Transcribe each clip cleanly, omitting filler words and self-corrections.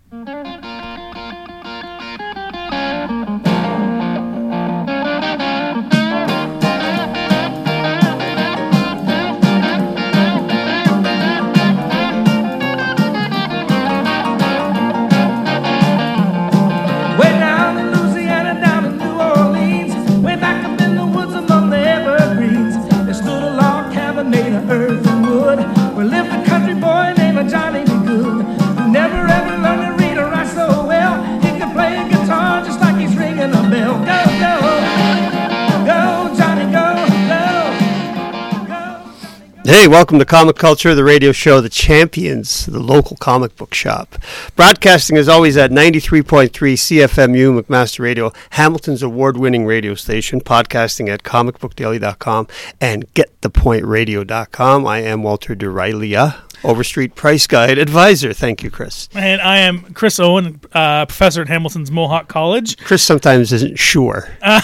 Hey, welcome to Comic Culture, the radio show, The Champions, the local comic book shop. Broadcasting as always at 93.3 CFMU, McMaster Radio, Hamilton's award-winning radio station, podcasting at comicbookdaily.com and getthepointradio.com. I am Walter DeRilia, Overstreet Price Guide Advisor. Thank you, Chris. And I am Chris Owen, professor at Hamilton's Mohawk College. Chris sometimes isn't sure.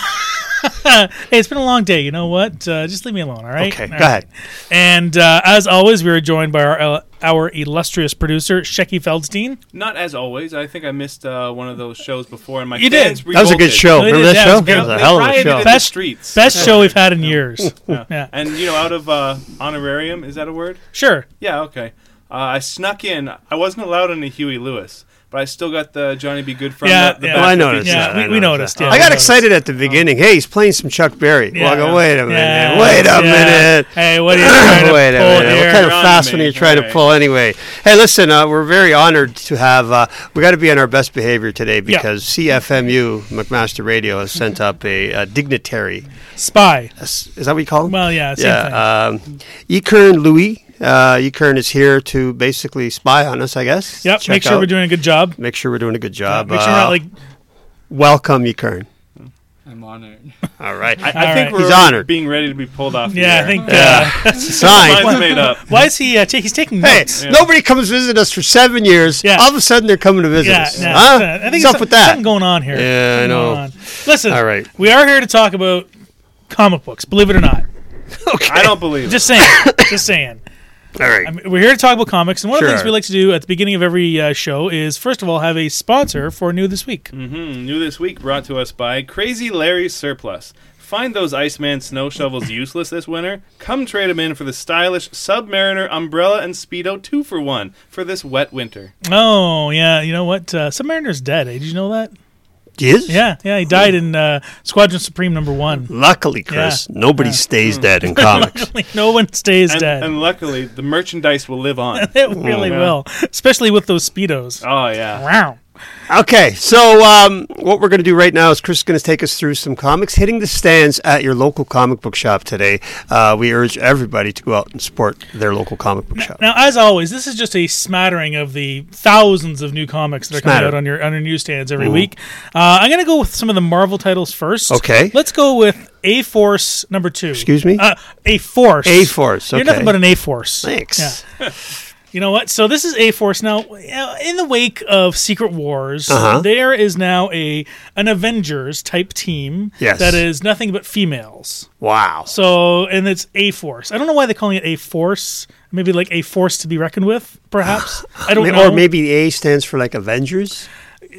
Hey, it's been a long day. You know what? Just leave me alone, all right? Okay, go ahead. And as always, we are joined by our illustrious producer, Shecky Feldstein. Not as always. I think I missed one of those shows before, and my You fans did. revolted. That was a good show. No, they Remember did, that yeah, show? it was good. That was a hell of a show. The streets. Best show we've had in years. Yeah. And, out of honorarium, is that a word? Sure. Yeah, okay. I snuck in. I wasn't allowed on a Huey Lewis, but I still got the Johnny B. Good from the Yeah. back Well, I of the noticed picture. that. Yeah, we noticed. Yeah, I got excited at the beginning. Hey, he's playing some Chuck Berry. Yeah. Well, I go, wait a minute. Yeah. Wait a Yeah. minute. Hey, what are you trying to Wait a pull minute. here? What kind of You're on fast to one me. are you trying to All pull anyway? Hey, listen, we're very honored to have, we got to be on our best behavior today because CFMU, McMaster Radio, has sent up a dignitary. Spy. Is that what you call him? Well, yeah, same thing. Ekern Louis. Ekern is here to basically spy on us, I guess. Yep, Check make sure out. we're doing a good job. Make sure we're doing a good job. Make sure we're not like... Welcome, Ekern. I'm honored. All right. I All think right. He's we're honored. being ready to be pulled off the Yeah, air. I think... That's a sign. Mine's made up. why is he... he's taking Hey, notes. nobody comes visit us for 7 years. Yeah. All of a sudden, they're coming to visit Yeah, us. no, Huh? I think What's there's up with that? something going on here. Yeah, I Something know. going on. Listen, All right. we are here to talk about comic books, believe it or not. Okay. I don't believe it. Just saying. Just saying. All right. I mean, we're here to talk about comics, and one of the Sure. things we like to do at the beginning of every show is, first of all, have a sponsor for New This Week. New this week brought to us by Crazy Larry's Surplus. Find those Iceman snow shovels useless this winter? Come trade them in for the stylish Submariner Umbrella and Speedo 2-for-1 for this wet winter. Oh, yeah, you know what? Submariner's dead, eh? Did you know that? Yes? Yeah, he died in Squadron Supreme #1. Luckily, Chris, nobody stays dead in comics. No one stays dead. And luckily, the merchandise will live on. It really Yeah. will, especially with those Speedos. Oh, yeah. Wow. Okay, so what we're going to do right now is Chris is going to take us through some comics hitting the stands at your local comic book shop today. We urge everybody to go out and support their local comic book shop. Now, as always, this is just a smattering of the thousands of new comics that are coming out on your newsstands every week. I'm going to go with some of the Marvel titles first. Okay. Let's go with A-Force #2. Excuse me? A-Force. A-Force, okay. You're nothing but an A-Force. Thanks. Yeah. You know what? So this is A-Force. Now, in the wake of Secret Wars, there is now an Avengers-type team that is nothing but females. Wow. So, and it's A-Force. I don't know why they're calling it A-Force. Maybe like a force to be reckoned with, perhaps. I don't know. Or maybe the A stands for like Avengers.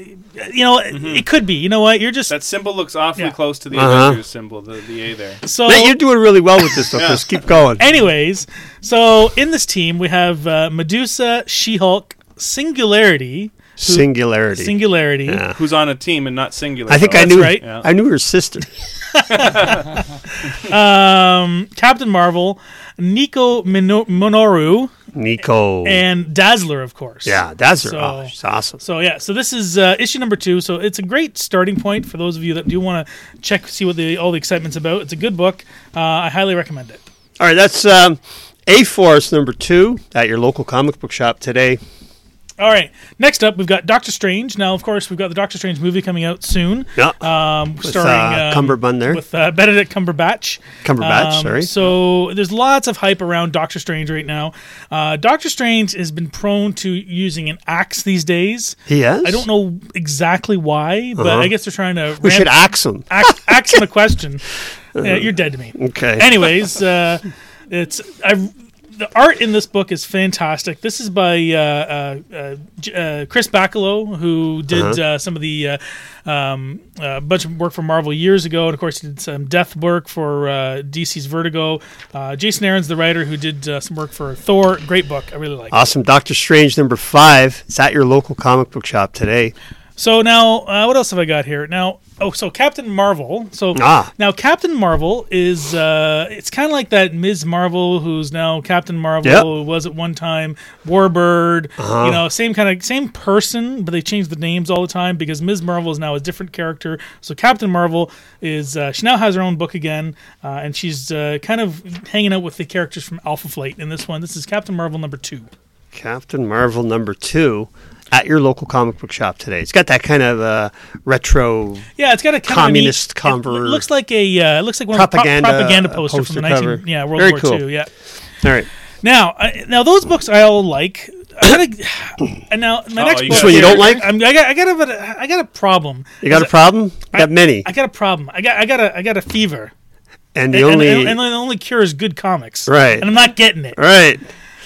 You know, it could be. You know what? You're just... That symbol looks awfully close to the Uh-huh. Avengers symbol, the A there. So, Man, you're doing really well with this, though, Chris. Keep going. anyways, so in this team, we have Medusa, She-Hulk, Singularity. Singularity. Yeah. Who's on a team and not singular. I think though. I knew. right. Yeah. I knew her sister. Captain Marvel, Nico Minoru, Nico. and Dazzler, of course. Yeah, that's her. So- Oh, she's awesome. So yeah, so this is issue #2. So it's a great starting point for those of you that do want to see what all the excitement's about. It's a good book. I highly recommend it. All right, that's A-Force #2 at your local comic book shop today. All right. Next up, we've got Doctor Strange. Now, of course, we've got the Doctor Strange movie coming out soon. Yeah. Starring Cumberbund there. with Benedict Cumberbatch. Sorry. So there's lots of hype around Doctor Strange right now. Doctor Strange has been prone to using an axe these days. He has? I don't know exactly why, but I guess they're trying to We should axe him. axe him a question. You're dead to me. Okay. Anyways, the art in this book is fantastic. This is by Chris Bachalo, who did some of the bunch of work for Marvel years ago, and of course he did some Death work for DC's Vertigo. Jason Aaron's the writer who did some work for Thor. Great book, I really like. Awesome. Doctor Strange #5. It's at your local comic book shop today. So now, what else have I got here? Now, so Captain Marvel. So now Captain Marvel is, it's kind of like that Ms. Marvel, who's now Captain Marvel, who was at one time Warbird. You know, same person, but they change the names all the time because Ms. Marvel is now a different character. So Captain Marvel is, she now has her own book again, and she's kind of hanging out with the characters from Alpha Flight in this one. This is Captain Marvel #2. Captain Marvel #2. At your local comic book shop today. It's got that kind of retro. Yeah, it's got a kind communist of neat, it looks like one of propaganda poster from the World Very War cool. II. Yeah. All right. Now those books I all like. And now my next book. This one you don't like? I got a problem. You got a problem? I got many. I got a problem. I got a fever. And the only cure is good comics. Right. And I'm not getting it. Right.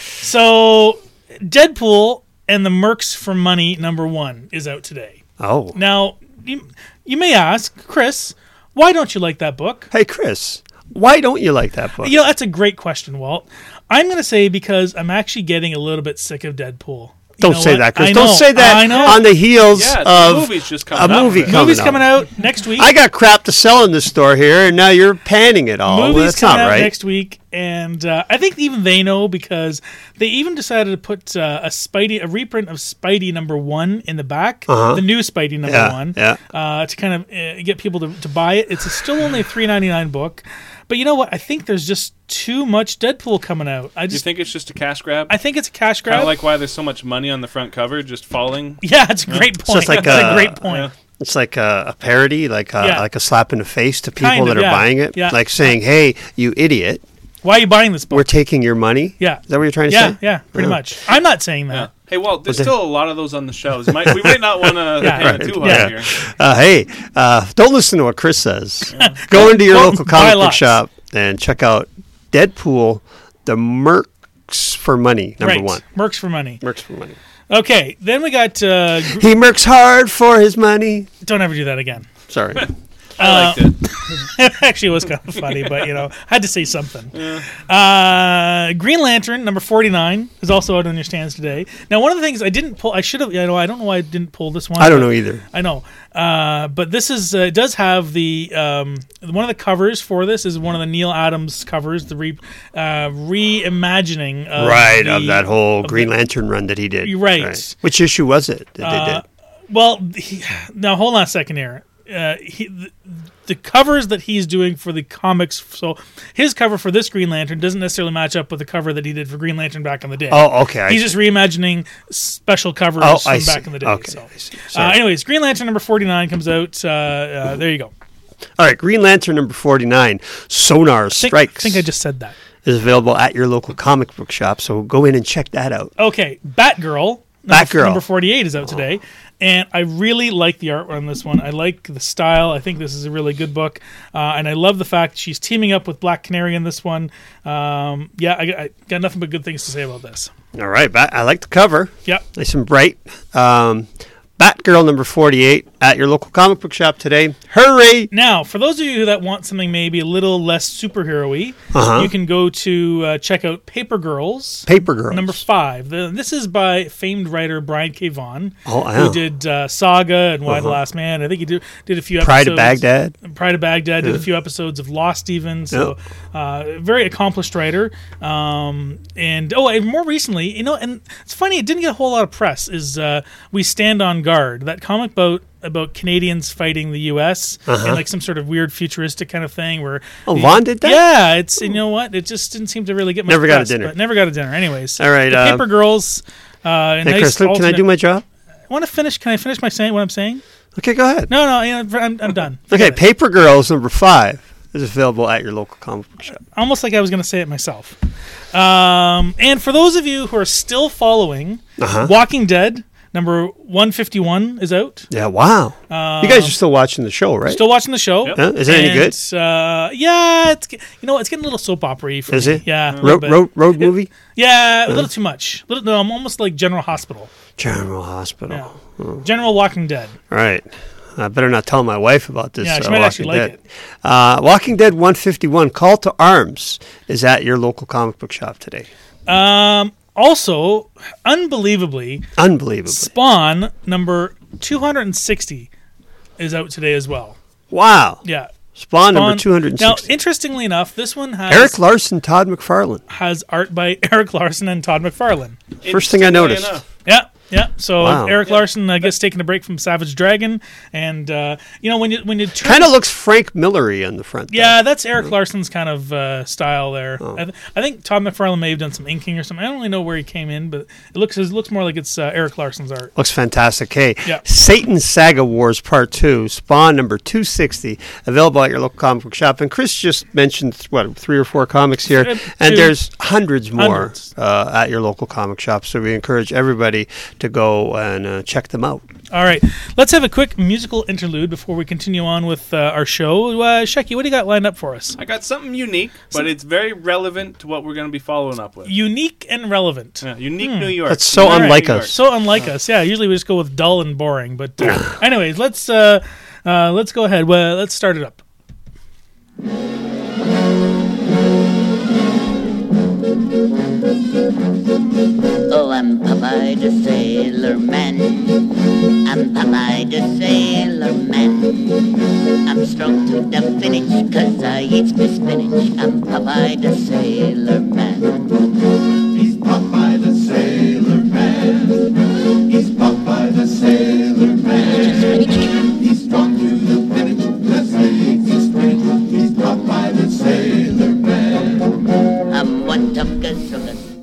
So Deadpool and the Mercs for Money #1 is out today. Oh. Now, you may ask, Chris, why don't you like that book? Hey, Chris, why don't you like that book? You know, that's a great question, Walt. I'm going to say because I'm actually getting a little bit sick of Deadpool. Don't say that, Chris. Don't say that on the heels of a movie's just coming out. Movie's coming out next week. I got crap to sell in the store here, and now you're panning it all. Movie's That's coming not out right. next week, and I think even they know because they even decided to put a reprint of Spidey #1 in the back, the new Spidey #1, to kind of get people to buy it. It's still only a $3.99 book. But you know what? I think there's just too much Deadpool coming out. You think it's just a cash grab? I think it's a cash grab. Kind of like why there's so much money on the front cover just falling? Yeah, it's a great point. It's a great point. It's like a parody, like a slap in the face to people that are buying it. Yeah. Like saying, hey, you idiot. Why are you buying this book? We're taking your money? Yeah. Is that what you're trying to say? Yeah, pretty much. I'm not saying that. Yeah. Hey, Walt, there's still a lot of those on the shelves. We might not want to hit it too hard here. Hey, don't listen to what Chris says. Go into your local comic book shop and check out Deadpool, the Mercs for Money, #1. Mercs for Money. Mercs for Money. Okay, then we got... he mercs hard for his money. Don't ever do that again. Sorry. I liked it. Actually, it was kind of funny, but, I had to say something. Yeah. Green Lantern, #49, is also out on your stands today. Now, one of the things I didn't pull, I should have, I don't know why I didn't pull this one. I don't know either. I know. But this is, it does have the, one of the covers for this is one of the Neil Adams covers, the reimagining of that whole Green Lantern run that he did. You're right. Which issue was it that they did? Well, now hold on a second here. The covers that he's doing for the comics, so his cover for this Green Lantern doesn't necessarily match up with the cover that he did for Green Lantern back in the day. Oh, okay. He's just reimagining special covers from back in the day. Okay. So. Anyways, Green Lantern #49 comes out. There you go. All right, Green Lantern #49, Sonar Strikes. I think I just said that. Is available at your local comic book shop, so go in and check that out. Okay, Batgirl. #48 is out today. And I really like the art on this one. I like the style. I think this is a really good book. And I love the fact she's teaming up with Black Canary in this one. I got nothing but good things to say about this. All right. I like the cover. Yep. Nice and bright. Batgirl #48 at your local comic book shop today. Hurry! Now, for those of you that want something maybe a little less superhero-y, you can go to check out Paper Girls. Paper Girls. #5. This is by famed writer Brian K. Vaughan, who did Saga and Why the Last Man. I think he did a few episodes. Pride of Baghdad. Did a few episodes of Lost even. So, very accomplished writer. And more recently, and it's funny, it didn't get a whole lot of press, is We Stand on Guard, that comic about Canadians fighting the U.S. and like some sort of weird futuristic kind of thing where... Vaughan did that? Yeah, you know what? It just didn't seem to really get much press. Never got a dinner. Anyways. All right. Paper Girls. Hey, Chris, can I do my job? Can I finish what I'm saying? Okay, go ahead. No, I'm done. Okay, Paper Girls #5 is available at your local comic book shop. Almost like I was going to say it myself. And for those of you who are still following Walking Dead, number 151 is out. Yeah, wow. You guys are still watching the show, right? Still watching the show. Yep. Is it any good? Yeah, it's getting a little soap opera-y for Is me. it? Yeah. Road movie? Yeah, a little too much. I'm almost like General Hospital. General Hospital. Yeah. General Walking Dead. Right. I better not tell my wife about this. Yeah, she might actually like it. Walking Dead 151, Call to Arms, is at your local comic book shop today. Also, unbelievably, Spawn number 260 is out today as well. Wow. Yeah. Spawn number 260. Now, interestingly enough, this one has Eric Larson, Todd McFarlane. Has art by Eric Larson and Todd McFarlane. First thing I noticed. Yeah. So Eric Larson, I guess, taking a break from Savage Dragon, and when you kind of looks Frank Millery on the front. Yeah, that's Eric Larson's kind of style there. Oh. I think Todd McFarlane may have done some inking or something. I don't really know where he came in, but it looks more like it's Eric Larson's art. Looks fantastic. Hey, yeah. Satan's Saga Wars Part 2, Spawn number 260, available at your local comic book shop. And Chris just mentioned 3 or 4 comics here, and there's hundreds more at your local comic shop. So we encourage everybody to go and check them out. All right. Let's have a quick musical interlude before we continue on with our show. Shecky, what do you got lined up for us? I got something unique, but it's very relevant to what we're going to be following up with. Unique and relevant. Yeah, unique New York. That's so unlike us. So unlike us. Yeah, usually we just go with dull and boring. But anyways, let's go ahead. Well, let's start it up. Oh, I'm Popeye the Sailor Man. I'm Popeye the Sailor Man. I'm strong to the finish 'cause I eat my spinach. I'm Popeye the Sailor Man. He's Popeye the Sailor Man. He's Popeye the Sailor Man. He's strong to the finish 'cause he eats his spinach. He's Popeye the Sailor Man. I'm one tough gazookas.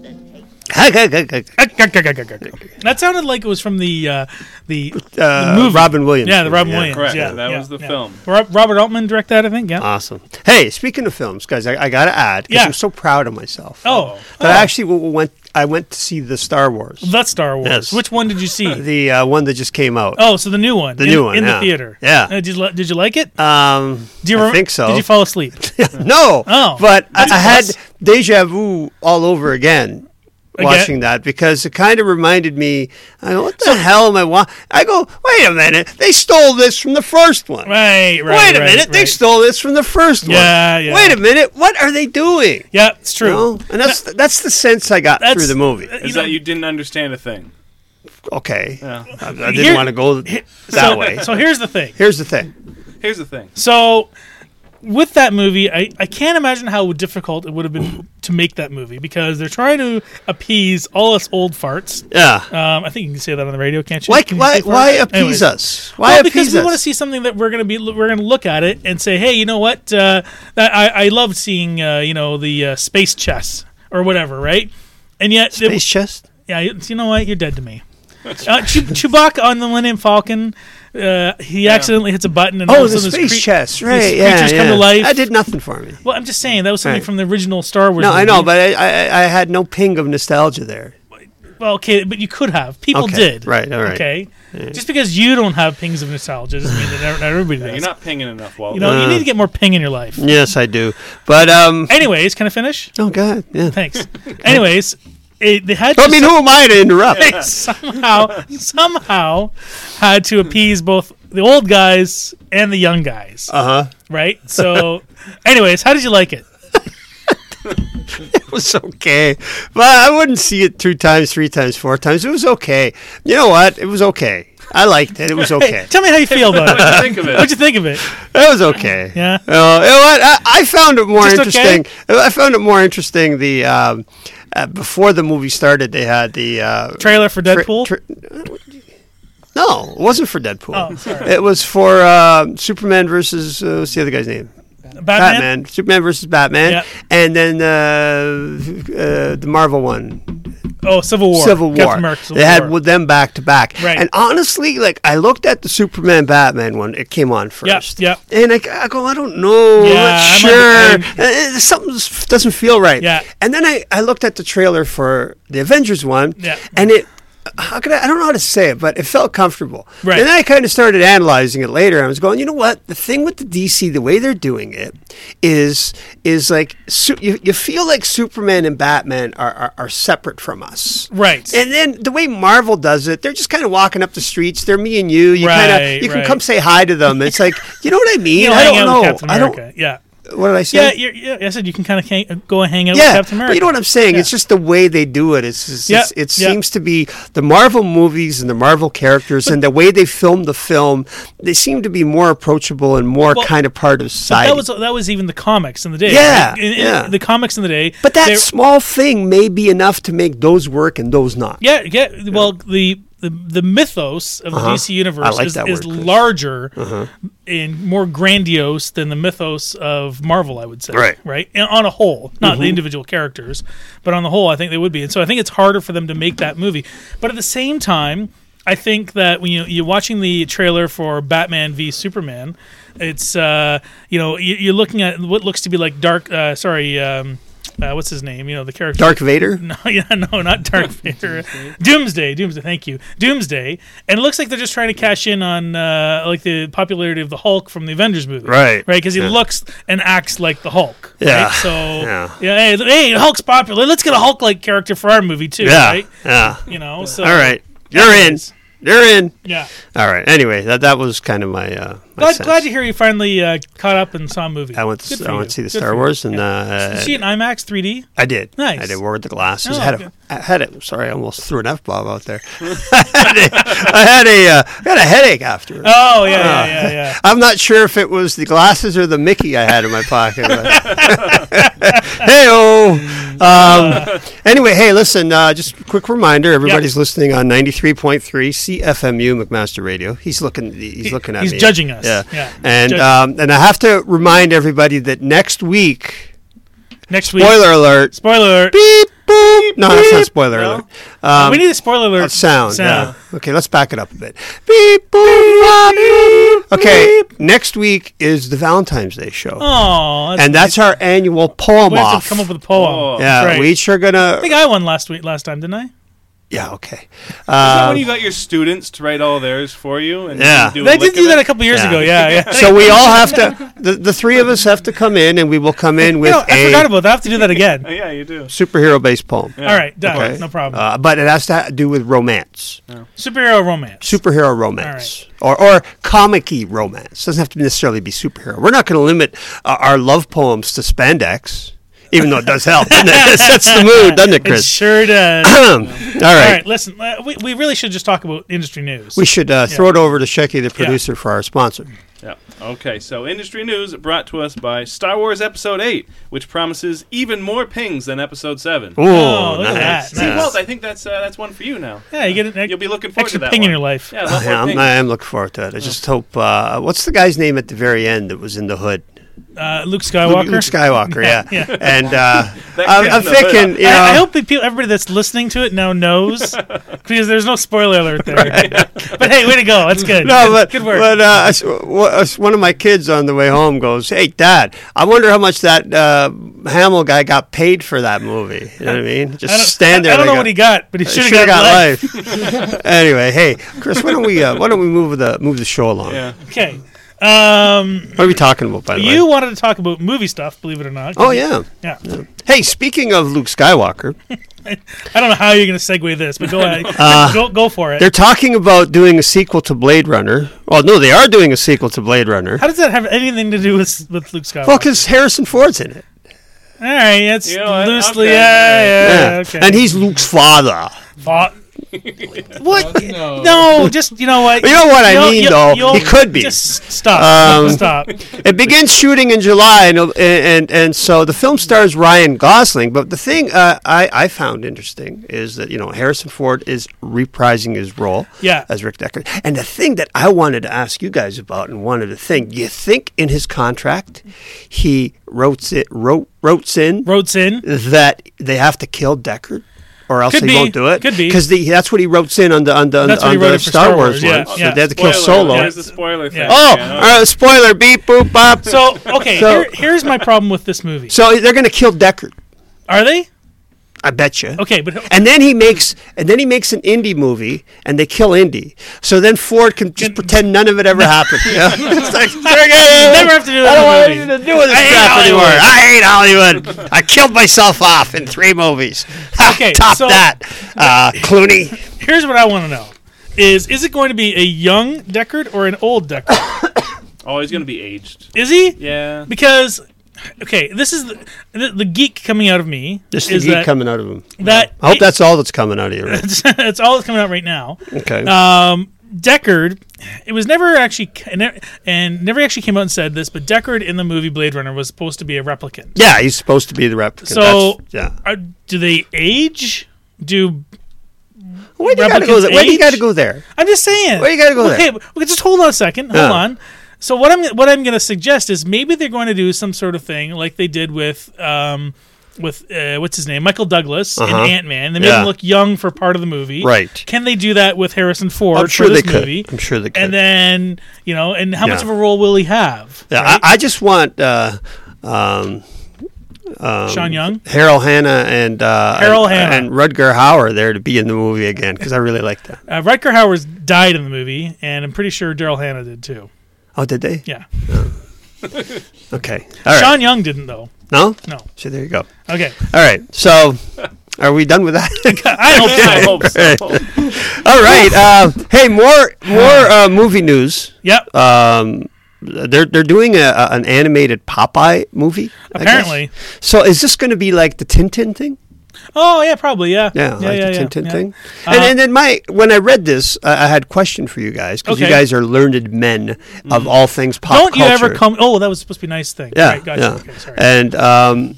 That sounded like it was from the movie. Robin Williams. Yeah, the Robin Williams. Correct. Yeah, that was the film. Robert Altman directed that, I think. Yeah. Awesome. Hey, speaking of films, guys, I got to add, because I'm so proud of myself. I actually went to see the Star Wars. That's Star Wars. Yes. Which one did you see? The one that just came out. Oh, so the new one. The new one in the theater. Yeah. Did you like it? I think so. Did you fall asleep? No. Oh, but I had deja vu all over again. Watching that, because it kind of reminded me, I go, what the hell am I watching? I go, wait a minute, they stole this from the first one. Right. Wait a minute, they stole this from the first one. Yeah. Wait a minute, what are they doing? Yeah, it's true. You know? And that's the sense I got through the movie. Is that you didn't understand a thing? Okay. Yeah. I didn't want to go that way. So here's the thing. Here's the thing. So with that movie, I can't imagine how difficult it would have been to make that movie, because they're trying to appease all us old farts. Yeah. I think you can say that on the radio, can't you? Why appease us? Because we want to see something that we're going to look at it and say, hey, you know what? I loved seeing the space chess or whatever, right? And yet space chess. Yeah. You know what? You're dead to me. Chewbacca on the Millennium Falcon. He accidentally hits a button and the space chess, right? Creatures come to life. That did nothing for me. Well, I'm just saying that was something from the original Star Wars. No, movie. I know, but I had no ping of nostalgia there. Well, okay, but you could have. People did. Right. All right. Okay. Yeah. Just because you don't have pings of nostalgia doesn't mean that not everybody does. You're not pinging enough, Walt. You need to get more ping in your life. Yes, I do. But anyways, can I finish? Oh God. Yeah. Thanks. Anyways. They had who am I to interrupt? They somehow had to appease both the old guys and the young guys. Right? So, anyways, how did you like it? It was okay. But I wouldn't see it 2 times, 3 times, 4 times. It was okay. You know what? It was okay. I liked it. It was okay. Hey, tell me how you feel about it. What'd you think of it? What'd you think of it? It was okay. Yeah. You know what? I found it more Just interesting. Okay? I found it more interesting. The before the movie started, they had the trailer for Deadpool. No, it wasn't for Deadpool. Oh, sorry. It was for Superman versus what's the other guy's name? Batman. Superman versus Batman, and then the Marvel one. Oh, Civil War. They had them back to back. Right. And honestly, I looked at the Superman Batman one. It came on first. Yeah. And I go, I don't know. Yeah, I'm not sure. Something doesn't feel right. Yeah. And then I looked at the trailer for the Avengers one. Yeah. And I don't know how to say it, but it felt comfortable. Right. And then I kind of started analyzing it later. I was going, you know what? The thing with the DC, the way they're doing it is like you feel like Superman and Batman are separate from us. Right. And then the way Marvel does it, they're just kind of walking up the streets. They're me and you. You can come say hi to them. It's like, you know what I mean? I don't know. Captain America. Yeah. What did I say? Yeah, I said you can kind of go and hang out with Captain America. But you know what I'm saying? Yeah. It's just the way they do it. It seems to be the Marvel movies and the Marvel characters and the way they film the film, they seem to be more approachable and more kind of part of society. That was even the comics in the day. Yeah, right? The comics in the day. But that small thing may be enough to make those work and those not. Yeah. Well, the mythos of the DC universe is larger and more grandiose than the mythos of Marvel, I would say. Right? And on a whole, not the individual characters, but on the whole, I think they would be. And so I think it's harder for them to make that movie. But at the same time, I think that when you're watching the trailer for Batman v Superman, it's you're looking at what looks to be like what's his name? The character. Dark Vader? No, not Dark Vader. Doomsday. Thank you. Doomsday. And it looks like they're just trying to cash in on like the popularity of the Hulk from the Avengers movie. Right. Because he looks and acts like the Hulk. Yeah. Right? So, hey, Hulk's popular. Let's get a Hulk-like character for our movie too. Yeah. Right? Yeah. So. All right. You're in. You're in. Yeah. All right. Anyway, that was kind of my. Glad to hear you finally caught up and saw a movie. I went to see the Star Wars and. Did you see it in IMAX 3D? I did. Nice. I did. Wore the glasses. Oh, I had it. Sorry, I almost threw an F-bomb out there. I had a headache after. Oh yeah. I'm not sure if it was the glasses or the Mickey I had in my pocket. Hey-oh. Anyway, hey, listen. Just a quick reminder: everybody's listening on 93.3 CFMU McMaster Radio. He's looking at me. He's judging us. Yeah. And I have to remind everybody that next week. Spoiler alert. Beep boop. No, that's not spoiler alert. We need a spoiler alert. Sound. Yeah. Okay, let's back it up a bit. Beep boop. Okay, next week is the Valentine's Day show. Oh, that's our annual poem we off. have to come up with a poem. Yeah, right. we each are gonna. I think I won last time, didn't I? Yeah, okay. Is that when you got your students to write all theirs for you? And they did do that a couple years ago. Yeah. So we all have to. The three of us have to come in, and we will come in with. I forgot about that. I have to do that again. Yeah, you do. Superhero-based poem. Yeah. All right, done. Okay. No problem. But it has to do with romance. Yeah. Superhero romance. Or comic-y romance. Doesn't have to necessarily be superhero. We're not going to limit our love poems to spandex. Even though it does help. It sets the mood, doesn't it, Chris? It sure does. All right. Listen, we really should just talk about industry news. We should throw it over to Shecky, the producer, for our sponsor. Yeah. Okay, so industry news brought to us by Star Wars Episode 8, which promises even more pings than Episode 7. Oh, look at that. See, Walt, I think that's one for you now. Yeah, you get it. You'll be looking forward to that ping one. in your life. Yeah, I am looking forward to it. I just hope... what's the guy's name at the very end that was in the hood? Luke Skywalker. Luke Skywalker, yeah. And I'm thinking, I hope everybody that's listening to it now knows, because there's no spoiler alert there. Right. But hey, way to go! That's good. Good work. But one of my kids on the way home goes, "Hey, Dad, I wonder how much that Hamill guy got paid for that movie." You know what I mean? Just stand there. I don't know what he got, but he should have got life. Anyway, hey, Chris, why don't we move the show along? Yeah. Okay. What are we talking about, by the way? You wanted to talk about movie stuff, believe it or not. Oh, yeah. Hey, speaking of Luke Skywalker. I don't know how you're going to segue this, but go ahead. Go for it. They're talking about doing a sequel to Blade Runner. Well, no, they are doing a sequel to Blade Runner. How does that have anything to do with Luke Skywalker? Well, because Harrison Ford's in it. All right, it's loosely, yeah. Okay. And he's Luke's father. What? No, just you know what? You know what I mean, though. He could be. Just stop. Stop. It begins shooting in July, and so the film stars Ryan Gosling. But the thing I found interesting is that Harrison Ford is reprising his role as Rick Deckard. And the thing that I wanted to ask you guys about and wanted to think, do you think in his contract he wrote in that they have to kill Deckard? Or else he won't do it. Could be. Because that's what he wrote in on the Star Wars one. So they had to kill Solo. Here's the spoiler thing. Spoiler, beep, boop, bop. So, here's my problem with this movie. So they're going to kill Deckard. Are they? I bet you. Okay, but and then he makes an Indy movie, and they kill Indy. So then Ford can just pretend none of it ever happened. Yeah. It's like, never have to do that. I don't want anything to do with this crap anymore. I hate Hollywood. I killed myself off in 3 movies. Okay, top that, Clooney. Here's what I want to know: is it going to be a young Deckard or an old Deckard? Oh, he's going to be aged. Is he? Yeah. Because. Okay, this is the geek coming out of me. This is the geek coming out of him. I hope that's all that's coming out of you. Right? That's all that's coming out right now. Okay. Deckard, it was never actually came out and said this, but Deckard in the movie Blade Runner was supposed to be a replicant. Yeah, he's supposed to be the replicant. So, do they age? Why do you got to go there? Why do you got to go there? I'm just saying. Why you got to go there? Okay, just hold on a second. Hold on. So what I'm going to suggest is maybe they're going to do some sort of thing like they did with what's his name, Michael Douglas in Ant-Man. They made him look young for part of the movie. Right? Can they do that with Harrison Ford for this movie? I'm sure they could. And then and how much of a role will he have? Yeah, right? I just want Sean Young, Harold Hanna, and Rutger Hauer there to be in the movie again because I really like that. Rutger Hauer's died in the movie, and I'm pretty sure Daryl Hannah did too. Oh, did they? Yeah. Oh. Okay. All right. Sean Young didn't though. No? No. So there you go. Okay. All right. So are we done with that? I hope so. All right. Hey, more movie news. Yep. They're doing an animated Popeye movie. Apparently. So is this going to be like the Tintin thing? Oh yeah, probably the Tintin thing. And then when I read this, I had a question for you guys because you guys are learned men of all things pop culture. Don't you ever come? Oh, that was supposed to be a nice thing. Yeah, right, gotcha. yeah. Okay, sorry. And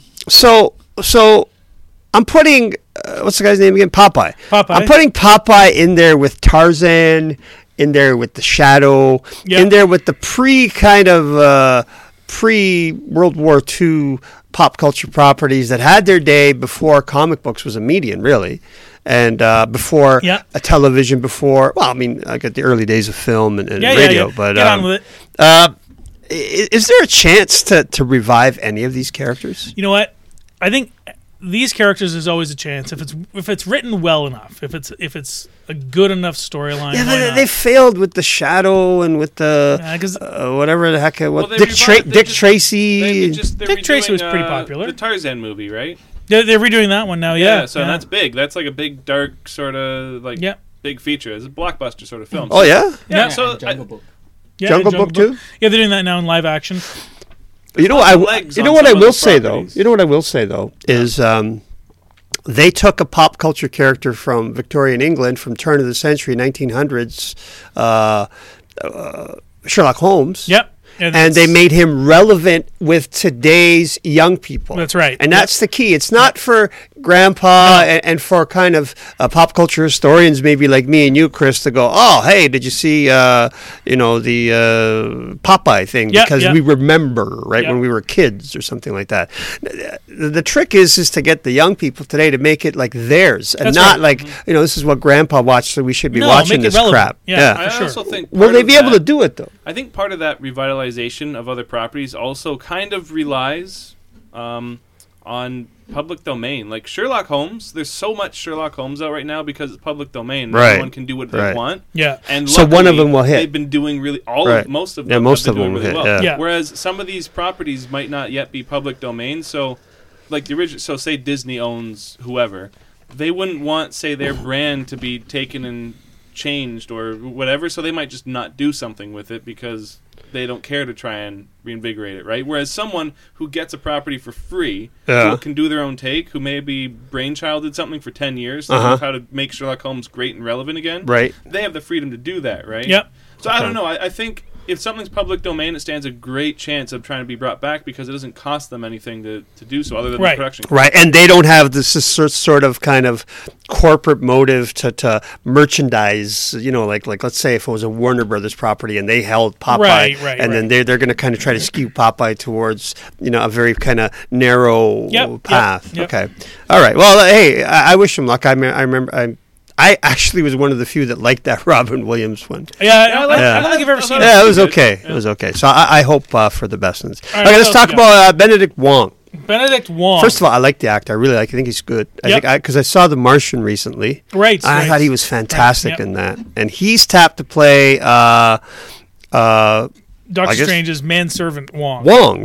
so I'm putting what's the guy's name again? Popeye. I'm putting Popeye in there with Tarzan, in there with the Shadow, in there with the pre-World War II pop culture properties that had their day before comic books was a medium, really, and before a television, I got the early days of film and radio. But get on with it. Is there a chance to revive any of these characters? You know what? I think these characters, there's always a chance if it's written well enough, if it's a good enough storyline. Yeah, but they failed with the Shadow and with the whatever the heck. Dick Tracy. Dick Tracy was pretty popular. The Tarzan movie, right? They're redoing that one now. Yeah. So that's big. That's like a big dark sort of big feature. It's a blockbuster sort of film. Oh yeah. Yeah. So Jungle Book. Yeah, Jungle Book too. Yeah, they're doing that now in live action. You know what I will say though is they took a pop culture character from Victorian England from turn of the century 1900s Sherlock Holmes. Yep. And they made him relevant with today's young people. That's right. And that's the key. It's not for grandpa and for kind of pop culture historians maybe like me and you, Chris, to go, oh, hey, did you see, the Popeye thing? Because we remember, right, when we were kids or something like that. The trick is to get the young people today to make it like theirs and not like, this is what grandpa watched, so we should be watching this crap. Yeah, I also think will they be able to do it, though? I think part of that revitalization of other properties also kind of relies on public domain. Like Sherlock Holmes, there's so much Sherlock Holmes out right now because it's public domain. Right. Everyone can do what they want. Yeah. And so one of them will hit. They've been doing really most of them. Yeah, most have of been them doing will really hit. well. Yeah. Whereas some of these properties might not yet be public domain. So, like the original. So say Disney owns whoever, they wouldn't want their brand to be taken and changed or whatever. So they might just not do something with it because they don't care to try and reinvigorate it, right? Whereas someone who gets a property for free, who can do their own take, who maybe brainchilded something for 10 years, how to make Sherlock Holmes great and relevant again, right? They have the freedom to do that, right? Yep. So I don't know. I think if something's public domain, it stands a great chance of trying to be brought back because it doesn't cost them anything to do so other than the production cost. Right, and they don't have this sort of kind of corporate motive to merchandise, like let's say if it was a Warner Brothers property and they held Popeye, then they're going to kind of try to skew Popeye towards, a very kind of narrow path. Yep. Okay. All right. Well, hey, I wish him luck. I remember I actually was one of the few that liked that Robin Williams one. Yeah, I don't think I've ever seen it. Yeah, it was okay. It was okay. So I hope for the best ones. Right, okay, let's talk about Benedict Wong. Benedict Wong. First of all, I like the actor. I really like. I think he's good. Because I saw The Martian recently. Right. I thought he was fantastic Right, in that, and he's tapped to play Doctor Strange's manservant Wong.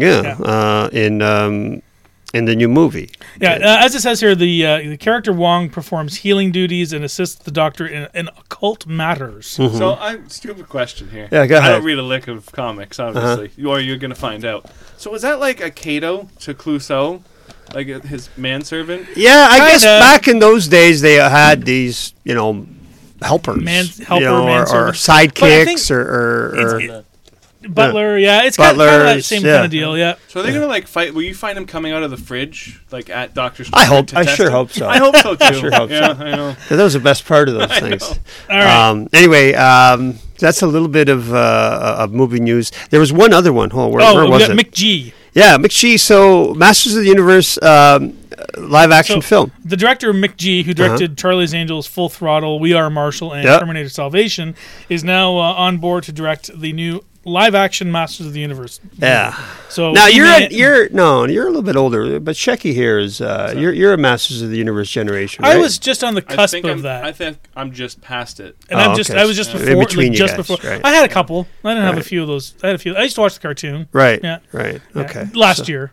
In the new movie. Yeah, as it says here, the character Wong performs healing duties and assists the Doctor in occult matters. Mm-hmm. So, stupid question here. Yeah, go ahead. I don't read a lick of comics, obviously, or you're going to find out. So, was that like a Cato to Clouseau? Like his manservant? Yeah, I guess back in those days they had these, helpers. Or sidekicks or Butler, it's kind of that same kind of deal, yeah. So are they going to fight? Will you find him coming out of the fridge, at Doctor Strange? I sure hope so. I hope so too. I sure hope so. I know. That was the best part of those things. All right. Anyway, that's a little bit of movie news. There was one other one. Where was it? McG. Yeah, McG. So Masters of the Universe live action film. The director McG, who directed Charlie's Angels, Full Throttle, We Are Marshall, and Terminator Salvation, is now on board to direct the new live-action Masters of the Universe. Yeah. So now you're a little bit older, but Shecky here is you're a Masters of the Universe generation. Right? I was just on the cusp of that. I think I'm just past it, and I was just before. In between you guys, before. right. I had a couple. I didn't have a few of those. I had a few. I used to watch the cartoon. Right. Yeah. Right. Okay. Last year.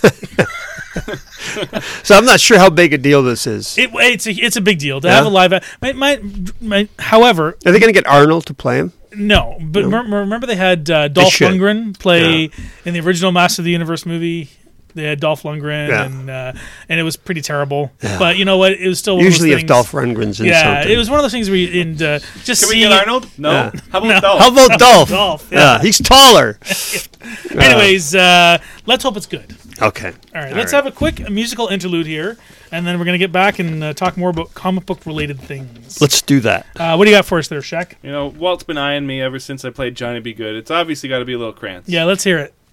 So I'm not sure how big a deal this is. It's a big deal to have a live. However, are they going to get Arnold to play him? No, but remember they had Dolph Lundgren play in the original Master of the Universe movie. They had Dolph Lundgren, and it was pretty terrible. Yeah. But you know what? It was still one usually of those if Dolph Lundgren's in something. It was one of those things where we get Arnold? No. Yeah. How about Dolph? How about Dolph? Dolph. Yeah, he's taller. Anyways, let's hope it's good. Okay. All right. Let's have a quick musical interlude here, and then we're going to get back and talk more about comic book related things. Let's do that. What do you got for us there, Shaq? Walt's been eyeing me ever since I played Johnny Be Good. It's obviously got to be a little Krantz. Yeah, let's hear it.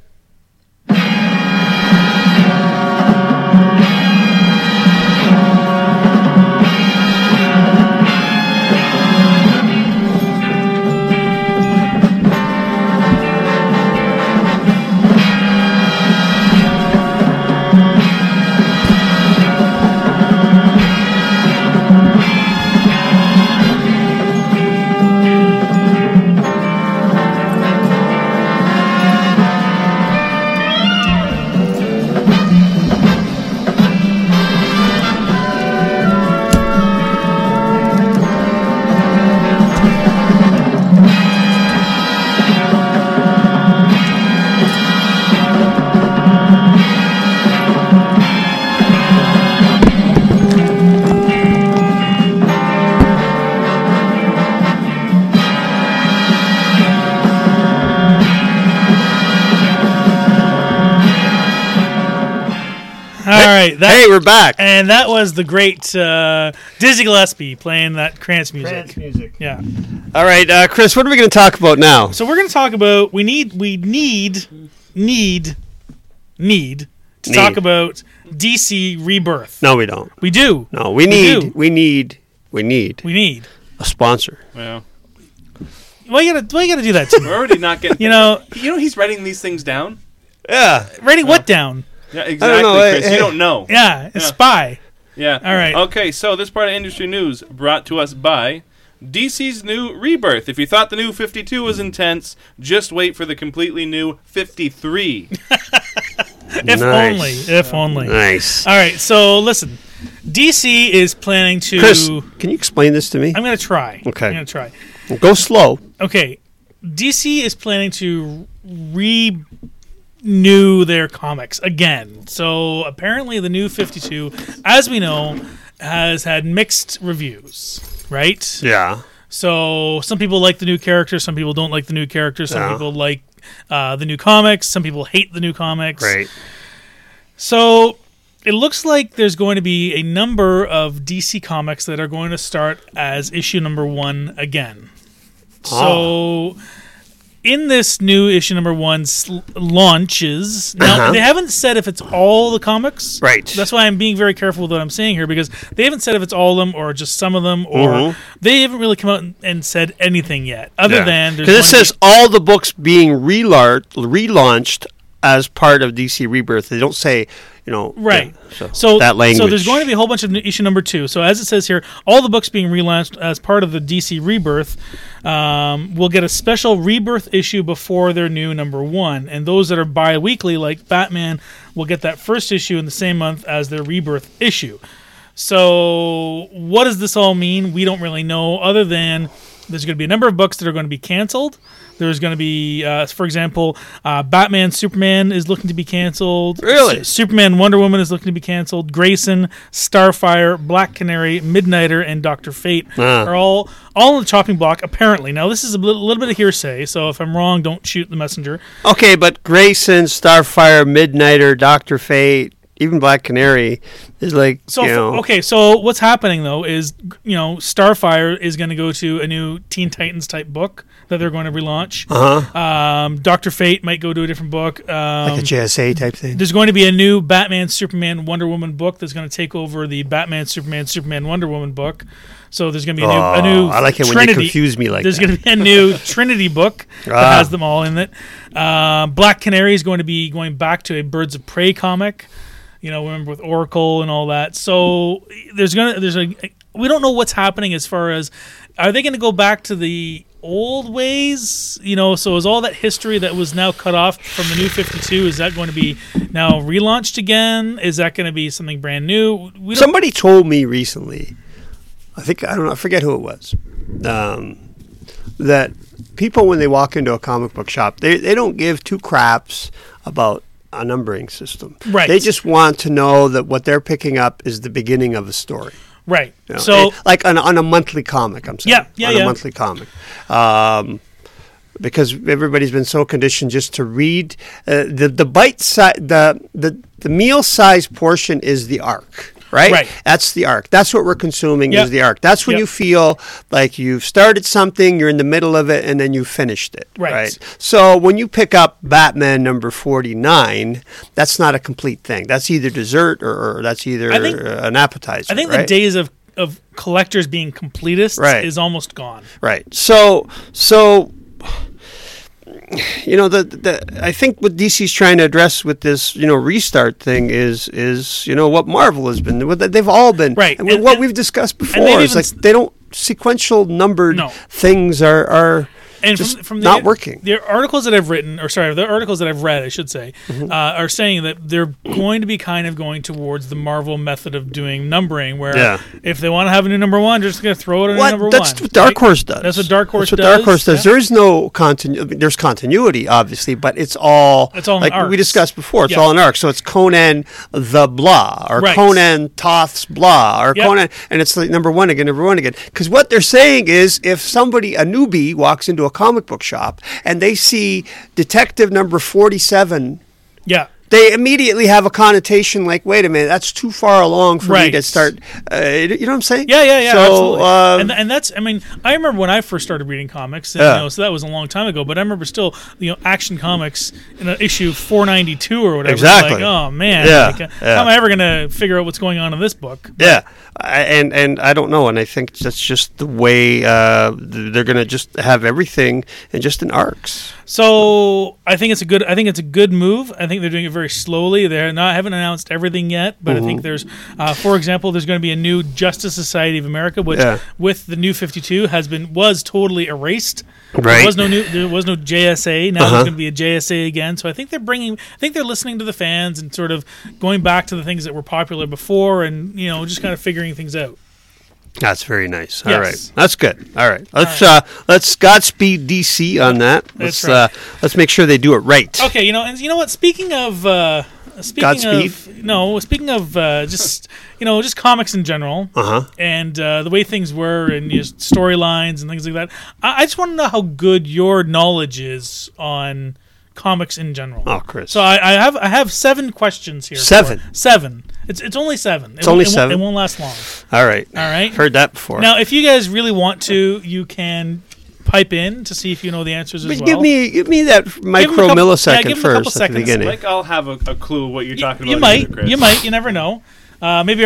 Hey, we're back. And that was the great Dizzy Gillespie playing that Krantz music. Yeah. All right, Chris, what are we going to talk about now? So we're going to talk about we need to talk about DC Rebirth. No, we don't. We do. No, we need a sponsor. Yeah. Why you gotta do that to me? We're already not getting. He's writing these things down. Yeah. Writing what down? Yeah, exactly, Chris. You don't know. Yeah, a spy. Yeah. All right. Okay, so this part of industry news brought to us by DC's new Rebirth. If you thought the new 52 was intense, just wait for the completely new 53. If only. Nice. All right, so listen. DC is planning to... Chris, can you explain this to me? I'm going to try. Okay. I'm going to try. Go slow. Okay. DC is planning to renew their comics again. So apparently the new 52, as we know, has had mixed reviews, right? Yeah. So some people like the new characters, some people don't like the new characters, some people like the new comics, some people hate the new comics. Right. So it looks like there's going to be a number of DC comics that are going to start as issue number 1 again. So in this new issue number 1 launches, now they haven't said if it's all the comics. Right. That's why I'm being very careful with what I'm saying here, because they haven't said if it's all of them or just some of them, or they haven't really come out and said anything yet, other than... Because it says all the books being relaunched as part of DC Rebirth. They don't say, right. So that language. So there's going to be a whole bunch of issue number 2. So as it says here, all the books being relaunched as part of the DC Rebirth will get a special Rebirth issue before their new number 1. And those that are bi-weekly, like Batman, will get that first issue in the same month as their Rebirth issue. So what does this all mean? We don't really know, other than there's going to be a number of books that are going to be canceled. There's going to be, for example, Batman, Superman is looking to be canceled. Really? Superman, Wonder Woman is looking to be canceled. Grayson, Starfire, Black Canary, Midnighter, and Dr. Fate are all on the chopping block, apparently. Now, this is a little bit of hearsay, so if I'm wrong, don't shoot the messenger. Okay, but Grayson, Starfire, Midnighter, Dr. Fate, even Black Canary is like, Okay, so what's happening, though, is, Starfire is going to go to a new Teen Titans type book that they're going to relaunch. Dr. Fate might go to a different book. Like a JSA type thing. There's going to be a new Batman, Superman, Wonder Woman book that's going to take over the Batman, Superman, Wonder Woman book. So there's going to be a new I like it Trinity. when they confuse me like there's that. There's going to be a new Trinity book that has them all in it. Black Canary is going to be going back to a Birds of Prey comic. Remember with Oracle and all that. So we don't know what's happening as far as, are they going to go back to the old ways? So is all that history that was now cut off from the new 52, is that going to be now relaunched again? Is that going to be something brand new? Somebody told me recently, I forget who it was, that people, when they walk into a comic book shop, they don't give two craps about a numbering system. Right. They just want to know that what they're picking up is the beginning of a story. Right. So, like on a monthly comic, I'm saying. Yeah. A monthly comic. Because everybody's been so conditioned just to read the bite size, the meal size portion is the arc. Right? That's the arc. That's what we're consuming is the arc. That's when you feel like you've started something, you're in the middle of it, and then you finished it. Right? So when you pick up Batman number 49, that's not a complete thing. That's either dessert or that's either an appetizer. I think the days of collectors being completists is almost gone. Right. So I think what DC's trying to address with this, restart thing is what Marvel has been. They've all been. Right. And what we've discussed before is like they don't sequential numbered things are and from not working. The articles that I've written, the articles that I've read, I should say, are saying that they're going to be kind of going towards the Marvel method of doing numbering, where if they want to have a new number 1, they're just going to throw it in number 1. That's what Dark Horse does. That's what Dark Horse does. Dark Horse does. There is no continuity. There's continuity, obviously, but it's all like we discussed before. It's all in arcs. So it's Conan the blah, or Conan Toth's blah, or Conan, and it's like number 1 again. Because what they're saying is, if somebody, a newbie, walks into a comic book shop and they see Detective number 47, they immediately have a connotation like, wait a minute, that's too far along for me to start. You know what I'm saying? Yeah. So, absolutely. And that's, I remember when I first started reading comics, and, so that was a long time ago, but I remember still, Action Comics in issue 492 or whatever. Exactly. Like, oh man, how am I ever going to figure out what's going on in this book? But, and I don't know, and I think that's just the way they're going to just have everything in just in arcs. So I think it's a good move. I think they're doing it very slowly. Haven't announced everything yet, but I think there's, for example, there's going to be a new Justice Society of America, which with the new 52 was totally erased. Right. There was no JSA. Now there's going to be a JSA again. So I think they're listening to the fans and sort of going back to the things that were popular before, and just kind of figuring things out. That's very nice. All right, that's good. All right, let's Godspeed DC on that. Let's make sure they do it right. Okay, and you know what? Speaking of Godspeed. Speaking of just comics in general, and the way things were, and storylines and things like that. I just want to know how good your knowledge is on comics in general. Oh, Chris. So I have 7 questions here. 7. 7. It's only 7. It's only 7. It won't last long. All right. Heard that before. Now, if you guys really want to, you can pipe in to see if you know the answers as well. Give me that millisecond first at the beginning. Like I'll have a clue what you're talking about. You might. You never know. Maybe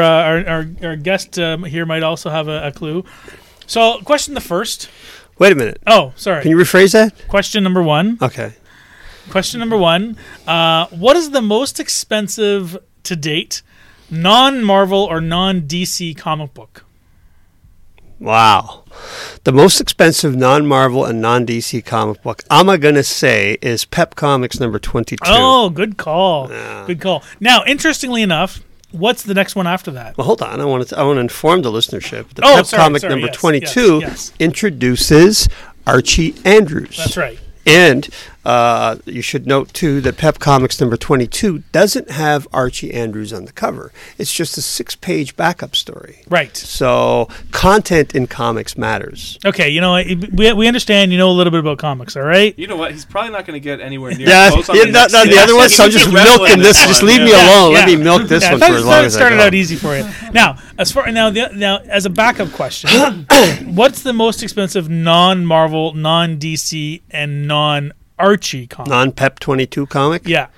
our guest here might also have a clue. So, question the first. Wait a minute. Oh, sorry. Can you rephrase that? Question number 1. Okay. Question number 1. What is the most expensive to date non-Marvel or non-DC comic book? Wow. The most expensive non-Marvel and non-DC comic book, I'm going to say, is Pep Comics number 22. Oh, good call. Yeah. Good call. Now, interestingly enough, what's the next one after that? Well, hold on. I want to inform the listenership. The Pep Comic number 22 introduces Archie Andrews. That's right. And you should note, too, that Pep Comics number 22 doesn't have Archie Andrews on the cover. It's just a 6-page backup story. Right. So content in comics matters. Okay, we understand you know a little bit about comics, all right? You know what? He's probably not going to get anywhere near close on the other one, so I'm just milking this. Just leave me alone. Let me milk this one for as long as I go. Started out easy for you. Now, as a backup question, what's the most expensive non-Marvel, non-DC, and non-Archie comic? Non-Pep 22 comic? Yeah.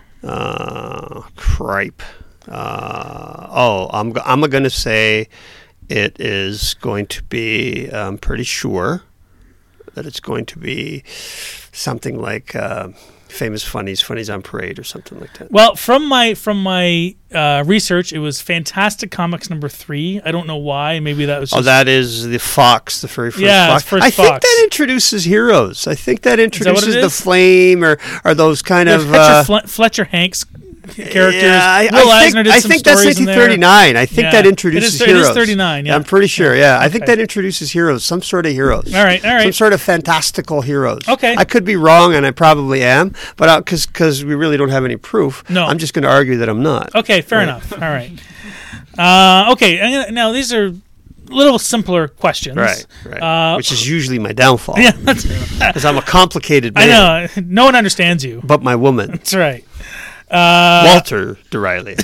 Cripe. I'm going to say it is going to be, I'm pretty sure that it's going to be something like Famous Funnies on Parade or something like that. Well, from my research, it was Fantastic Comics number 3. I don't know why. Maybe that was just... Oh, that is the Fox, the very first Fox. First I Fox. think that introduces Heroes. I think that introduces the Flame or those kind of... Fletcher Hanks characters. Yeah, Will Eisner did I some think that's stories in there. 1939. I think that introduces Heroes. It is 39, yeah. I'm pretty sure, yeah. I think that introduces Heroes, some sort of heroes. All right. Some sort of fantastical heroes. Okay. I could be wrong, and I probably am, but because we really don't have any proof, no. I'm just going to argue that I'm not. Okay, fair enough. All right. Okay, now these are little simpler questions. Right. Which is usually my downfall. Yeah. Because I'm a complicated man. I know. No one understands you. But my woman. That's right. Walter Duralia.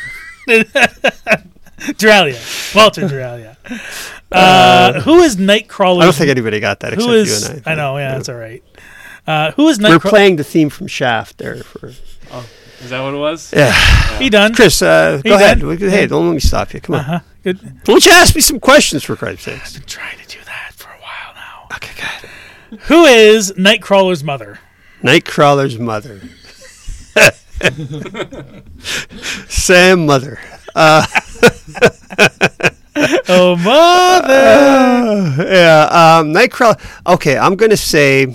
Walter Duralia. Who is Nightcrawler? I don't think anybody got that except you and I. I know, that's all right. Who is Nightcrawler? We're playing the theme from Shaft there. Oh, is that what it was? Yeah. He done. Chris, go ahead. Hey, don't let me stop you. Come on. Good. Why don't you ask me some questions, for Christ's sakes? I've been trying to do that for a while now. Okay, good. Who is Nightcrawler's mother? Nightcrawler's mother. Sam Mother. Oh, mother. Nightcrawler. Okay, I'm going to say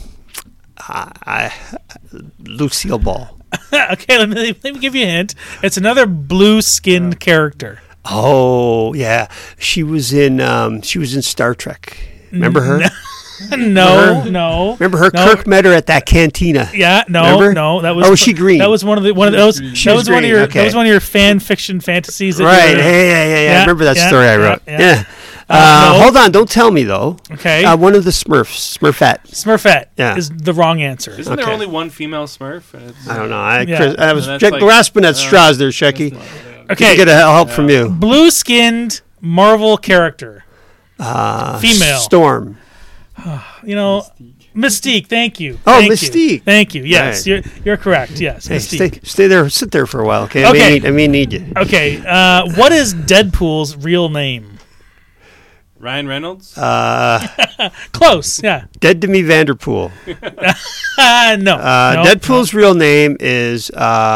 Lucille Ball. Okay, let me give you a hint. It's another blue-skinned character. Oh, yeah. She was in Star Trek. Remember her? No. Remember her? No. Kirk met her at that cantina. Yeah, no. That was. Oh, was she green? That was one of those. That was one of your fan fiction fantasies. Right. Yeah. I remember that story I wrote. Yeah. Hold on. Don't tell me though. Okay. One of the Smurfs. Smurfette. Is the wrong answer. Isn't there only one female Smurf? I don't know. I was grasping at straws there, Shecky. Okay. Get help from you. Blue-skinned Marvel character. Female. Storm. Mystique. Thank you. Mystique. Thank you. Yes, right. You're correct. Yes, hey, Mystique. Stay there. Sit there for a while. Okay. I may need you. Okay. What is Deadpool's real name? Ryan Reynolds. Close. Yeah. Dead to Me Vanderpool. No. Deadpool's real name is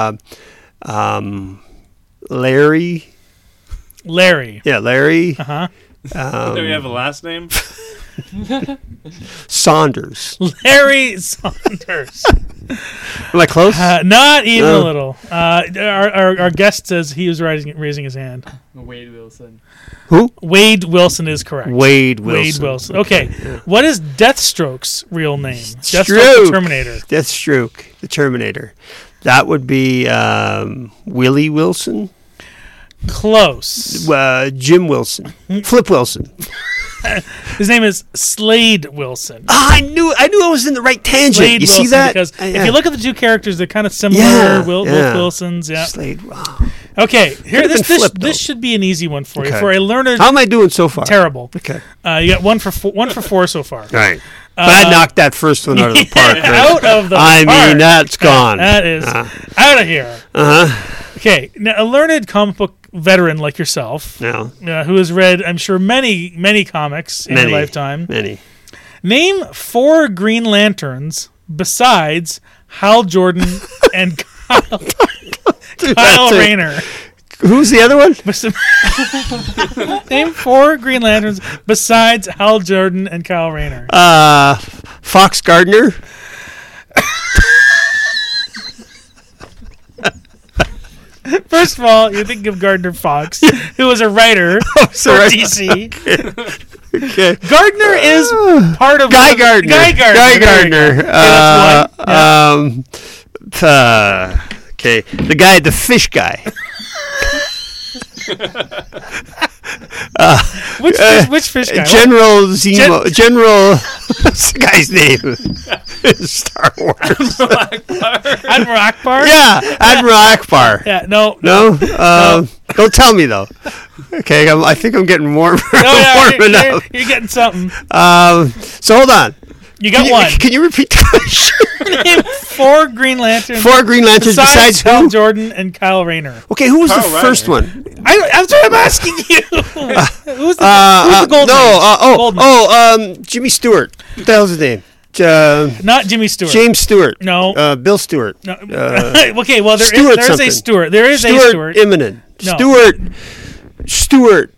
Larry. Larry. Yeah, Larry. Do we have a last name? Saunders. Larry Saunders. Am I close? Not even a little. Our guest says he was raising his hand. Wade Wilson. Who? Wade Wilson is correct. Wade Wilson. Okay. Yeah. What is Deathstroke's real name? Deathstroke the Terminator. Deathstroke the Terminator. That would be Willie Wilson. Close. Jim Wilson. Flip Wilson. His name is Slade Wilson. I knew I was in the right tangent. Slade you Wilson, see that? Because if you look at the two characters, they're kind of similar. Both Wilsons. Yeah. Slade. Wow. Okay. Here, this should be an easy one for you. For a learner. How am I doing so far? Terrible. Okay. You got one for four so far. All right. But I knocked that first one out of the park. Right? Out of the park. I mean, that's gone. That is out of here. Okay. Now, a learned comic book veteran like yourself, who has read, I'm sure, many comics in your lifetime. Many. Name 4 Green Lanterns besides Hal Jordan, and Kyle Rayner. Who's the other one? Name 4 Green Lanterns besides Hal Jordan and Kyle Rayner. Fox Gardner. First of all, you think of Gardner Fox, who was a writer for DC. Okay. Gardner is part of Guy Gardner. Guy Gardner. Okay, that's one. Okay, the fish guy. Which fish guy? General Zemo. General. What's the guy's name? Star Wars. Admiral Akbar? Yeah, Admiral Akbar. Yeah, no. Don't tell me though. Okay, I think I'm getting warmer. You're getting something. So hold on. You got one. Can you repeat the question? Name 4 Green Lanterns. 4 Green Lanterns besides Hal who? Jordan and Kyle Rayner. Okay, who was Kyle the first Rayner. one? That's what I'm asking you. Who's the Golden Age? Jimmy Stewart. What the hell's his name? Not Jimmy Stewart. James Stewart. No. Bill Stewart. No. Okay, well, there Stewart is a Stewart. There is a Stewart. Immonen. No. Stewart.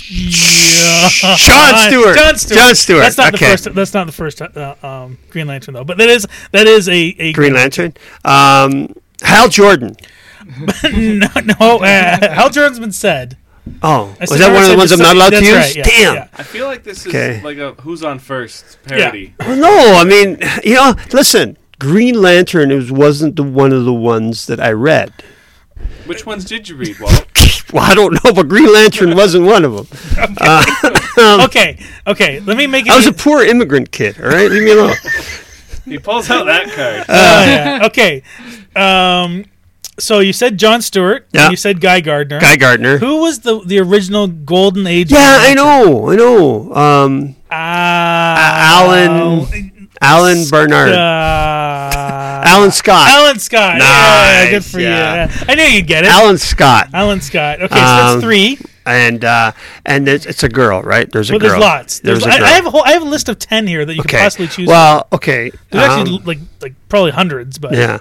John Stewart. John Stewart. That's not okay. the first Green Lantern though. But that is a Green Lantern. Hal Jordan. no. Hal Jordan's been said. Oh, was that one of the ones I'm not allowed to use? Right, yeah, Damn. Yeah. I feel like this is like a Who's on First parody. Yeah. Well, no, I mean, listen. Green Lantern wasn't one of the ones that I read. Which ones did you read, Walt? Well, I don't know, but Green Lantern wasn't one of them. Okay. Let me make it. I was a poor immigrant kid. All right, leave me alone. He pulls out that card. Okay. So you said John Stewart. Yeah. And you said Guy Gardner. Guy Gardner. Who was the original Golden Age? Yeah, I know. Alan Bernard. Alan Scott. Alan Scott. Nice, Yeah, good for you. yeah. Yeah. I knew you'd get it. Alan Scott. Alan Scott. Okay, so that's 3. And it's a girl, right? There's a girl. There's lots. There's a girl. I have a list of 10 here that you could possibly choose. Well, okay. There's actually like probably hundreds, but yeah.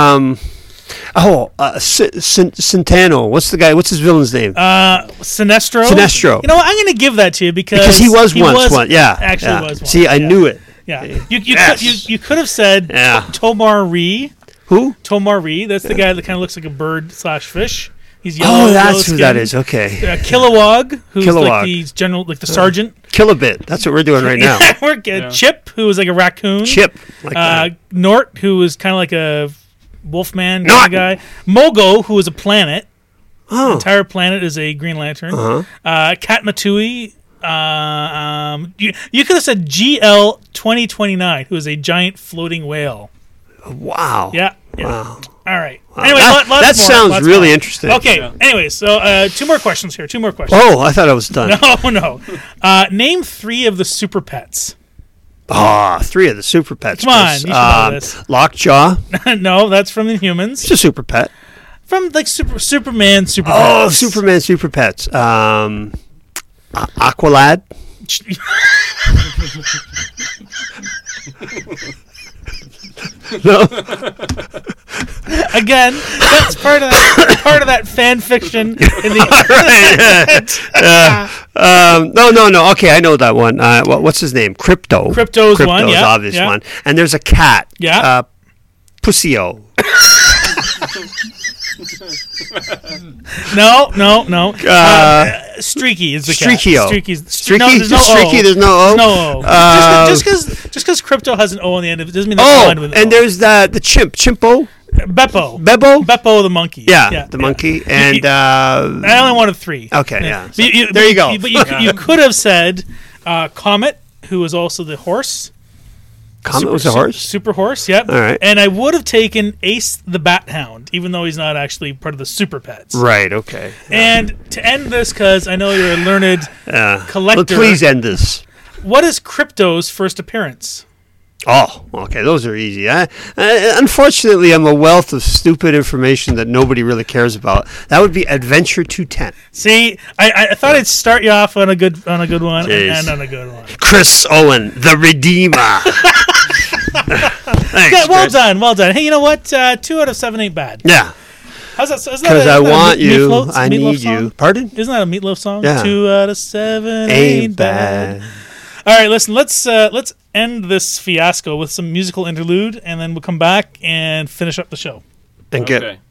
Centeno. What's the guy? What's his villain's name? Sinestro. Sinestro. You know what? I'm going to give that to you because he was once one. Yeah, actually yeah. was one. See, I knew it. Yeah, Yes. you could have said Tomar Ree. Who? Tomar Ree. That's the guy that kind of looks like a bird / fish. He's yellow. Oh, that's yellow who skin. that is. Okay. Kilowog, who's Kilowog. like the general, like the sergeant. Kilobit. That's what we're doing right now. Chip, who was like a raccoon. Chip. Like Nort, who was kind of like a Wolfman kind Nort. of guy. Mogo, who was a planet. Oh. The entire planet is a Green Lantern. Katmatui. You could have said GL 2029, who is a giant floating whale. Wow. Yeah. Wow. All right. Wow. Anyway, That lots sounds more. really interesting. Okay. Yeah. Anyway, so 2 more questions here. 2 more questions. Oh, I thought I was done. No. Name 3 of the super pets. 3 of the super pets. Come on, Chris. you should know this. Lockjaw. No, that's from the humans. It's a super pet. From like Superman, super Oh, pets. Superman, super pets. Aqualad. No. Again, that's part of that fan fiction. In the No. Okay, I know that one. What's his name? Crypto. Crypto's one, yeah, obvious yeah. one. And there's a cat. Yeah. Pussio. No. Streaky is the cat. Streakio. Streaky's No, there's no Streaky, O. There's no O. No O. Just because Crypto has an O on the end of it doesn't mean that's aligned with it. And there's the chimp. Chimpo. Beppo. Beppo the monkey. Yeah, the monkey. And I only wanted 3. Okay, yeah. So there you go. But you could have said Comet, who was also the horse. Comet was a horse? Super horse, yep. All right. And I would have taken Ace the Bat Hound, even though he's not actually part of the super pets. Right, okay. And to end this, because I know you're a learned collector. Well, please end this. What is Crypto's first appearance? Oh, okay. Those are easy. Unfortunately, I'm a wealth of stupid information that nobody really cares about. That would be Adventure 210. See, I thought I'd start you off on a good one and Jeez. end on a good one. Chris Owen, the Redeemer. Thanks, well Chris. done, well done. Hey, you know what? 2 out of 7 ain't bad. Yeah. How's that? Because I want you, I need you. Pardon? Isn't that a Meatloaf song? Yeah. 2 out of 7 ain't bad. All right, listen. Let's end this fiasco with some musical interlude, and then we'll come back and finish up the show. And get. Okay.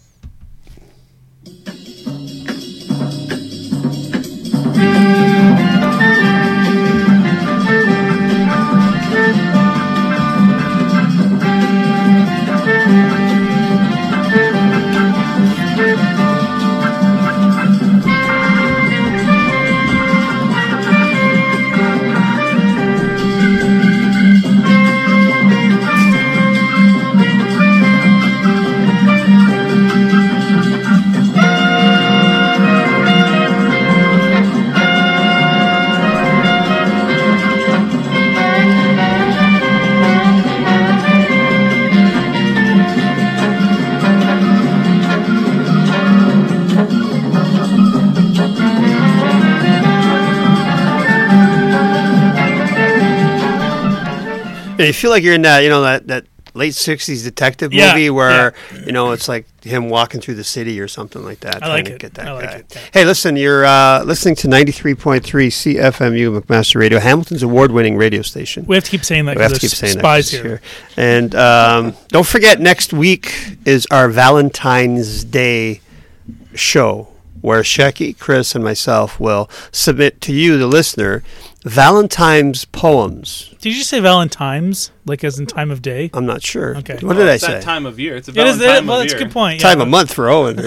You feel like you're in that late 60s detective movie where, it's like him walking through the city or something like that. I like trying it. to get that I like guy. it. Yeah. Hey, listen, you're listening to 93.3 CFMU McMaster Radio, Hamilton's award-winning radio station. We have to keep saying that We have because to keep there's saying spies that. here. And don't forget, next week is our Valentine's Day show where Shecky, Chris, and myself will submit to you, the listener, Valentine's poems. Did you say Valentine's, like as in time of day? I'm not sure. Okay. What did I It's say? that time of year. It's a It is. Valentine Well, of that's a year. good point. Time yeah. of month for Owen.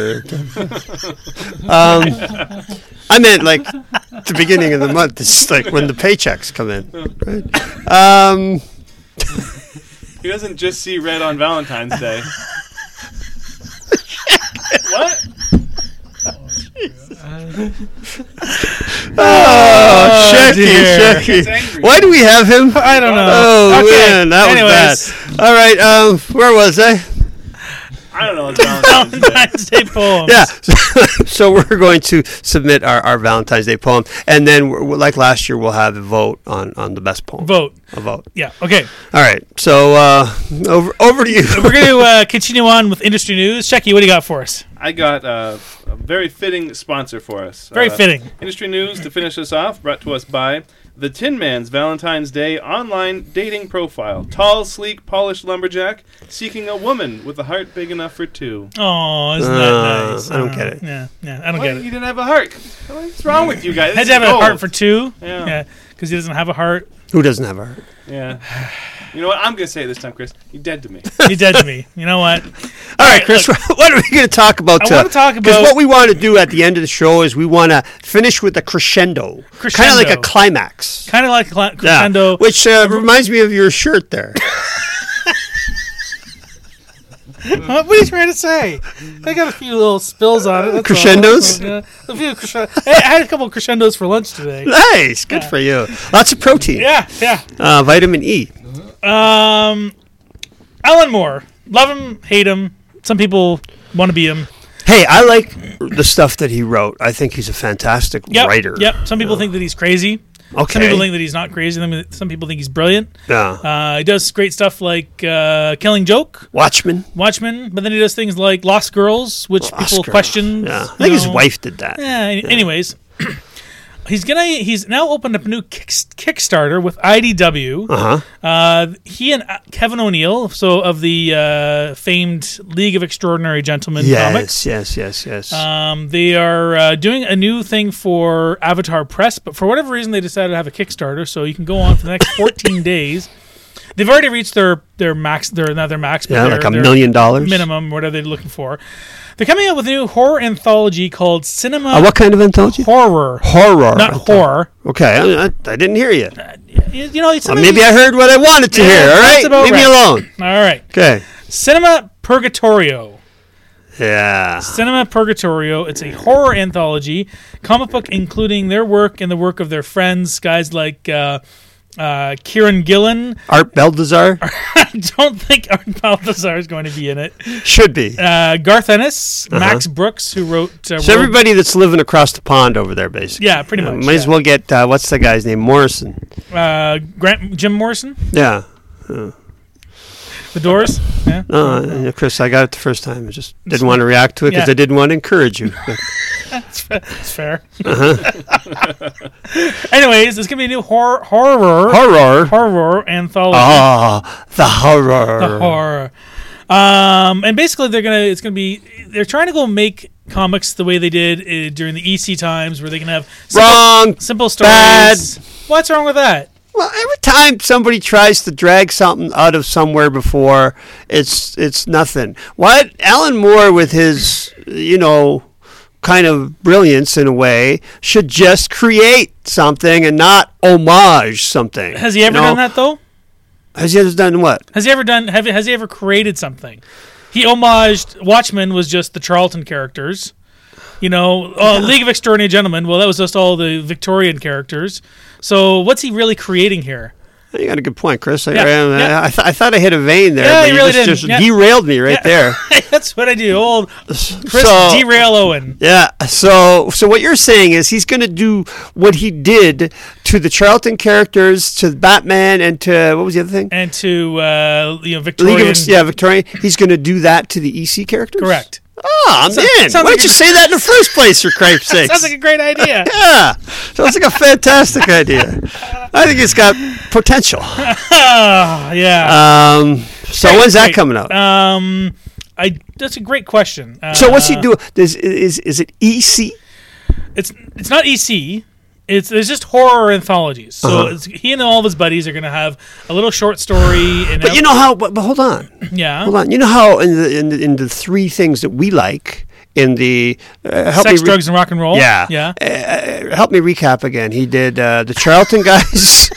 I meant like the beginning of the month. It's like when the paychecks come in. Right? He doesn't just see red on Valentine's Day. What? Shecky, dear. Gets Shecky. angry. Why do we have him? I don't know. Oh, Okay. man, that Anyways. was bad. All right, where was I? I don't know. It's Valentine's Day. Valentine's Day poems. Yeah, so we're going to submit our Valentine's Day poem, and then, like last year, we'll have a vote on the best poem. Vote. A vote. Yeah. Okay. All right, so over to you. We're going to continue on with industry news. Shecky, what do you got for us? I got a very fitting sponsor for us. Very fitting. Industry news to finish us off, brought to us by The Tin Man's Valentine's Day online dating profile. Tall, sleek, polished lumberjack seeking a woman with a heart big enough for two. Oh, isn't that nice? I don't get it. Yeah, I don't What? get You it. didn't have a heart. What's wrong with you guys? Had This to have is a gold. heart for two. Yeah. Because he doesn't have a heart. Who doesn't have a heart? Yeah. You know what? I'm going to say it this time, Chris. You're dead to me. He's dead to me. You know what? All right, Chris, what are we going to talk about? I want to talk Because about what we want to do at the end of the show is we want to finish with a crescendo. Kind of like a climax. kind of like Yeah, crescendo. which reminds me of your shirt there. What are you trying to say? I got a few little spills on it. That's Crescendos? all. Yeah, a few crescendos. Hey, I had a couple of crescendos for lunch today. Nice, good for you. Lots of protein. Yeah. Vitamin E. Alan Moore. Love him, hate him. Some people want to be him. Hey, I like the stuff that he wrote. I think he's a fantastic writer. Yep. Some people think that he's crazy. Okay. Some people think that he's not crazy. Some people think he's brilliant. Yeah. He does great stuff like Killing Joke, Watchmen. but then he does things like Lost Girls, which Lost people Girl. question. Yeah. I think his wife did that. Yeah. Anyways, he's now opened up a new Kickstarter with IDW. Uh-huh. He and Kevin O'Neill, so of the famed League of Extraordinary Gentlemen comics. Yes. They are doing a new thing for Avatar Press, but for whatever reason they decided to have a Kickstarter, so you can go on for the next 14 days. They've already reached their max. Not their max, but Like $1 their million minimum, whatever they're looking for. They're coming out with a new horror anthology called Cinema What kind of anthology? Horror. Horror. Not horror. Okay, I didn't hear you. You know, it's Maybe I heard what I wanted to Yeah, hear. All that's right, about leave me right. alone. All right. Okay. Cinema Purgatorio. Yeah. Cinema Purgatorio. It's a horror anthology, comic book including their work and the work of their friends, guys like Kieran Gillen. Art Balthazar I don't think Art Balthazar is going to be in it. should be. Garth Ennis, Max Brooks, who wrote. So everybody that's living across the pond over there, basically. Yeah, pretty much. Might as well get what's the guy's name? Morrison. Jim Morrison. Yeah. The Doors? Yeah. No, Chris, I got it the first time. I just didn't want to react to it because I didn't want to encourage you. That's fair. Anyways, it's going to be a new horror anthology. Oh, the horror. And basically they're trying to go make comics the way they did during the EC times, where they can have simple stories. Bad. What's wrong with that? Well, every time somebody tries to drag something out of somewhere before, it's nothing. What Alan Moore, with his kind of brilliance in a way, should just create something and not homage something. Has he ever done that though? Has he ever done what? Has he ever created something? He homaged Watchmen was just the Charlton characters. League of Extraordinary Gentlemen, well, that was just all the Victorian characters. So what's he really creating here? You got a good point, Chris. I thought I hit a vein there, but you really just derailed me right there. That's what I do. Old Chris Derail Owen. Yeah. So what you're saying is he's going to do what he did to the Charlton characters, to Batman, and to what was the other thing? And to Victorian. Victorian. He's going to do that to the EC characters. Correct. Oh, I'm in. Why don't you say that in the first place, for Christ's sake? Sounds like a great idea. Yeah. Sounds like a fantastic idea. I think it's got potential. Yeah. So when's that coming out? That's a great question. So what's he doing? Is it EC? It's not EC. It's just horror anthologies. So he and all of his buddies are going to have a little short story. But you know how? But hold on. Yeah. Hold on. You know how in the three things that we like in the sex, drugs, and rock and roll. Yeah. Yeah. Help me recap again. He did the Charlton guys.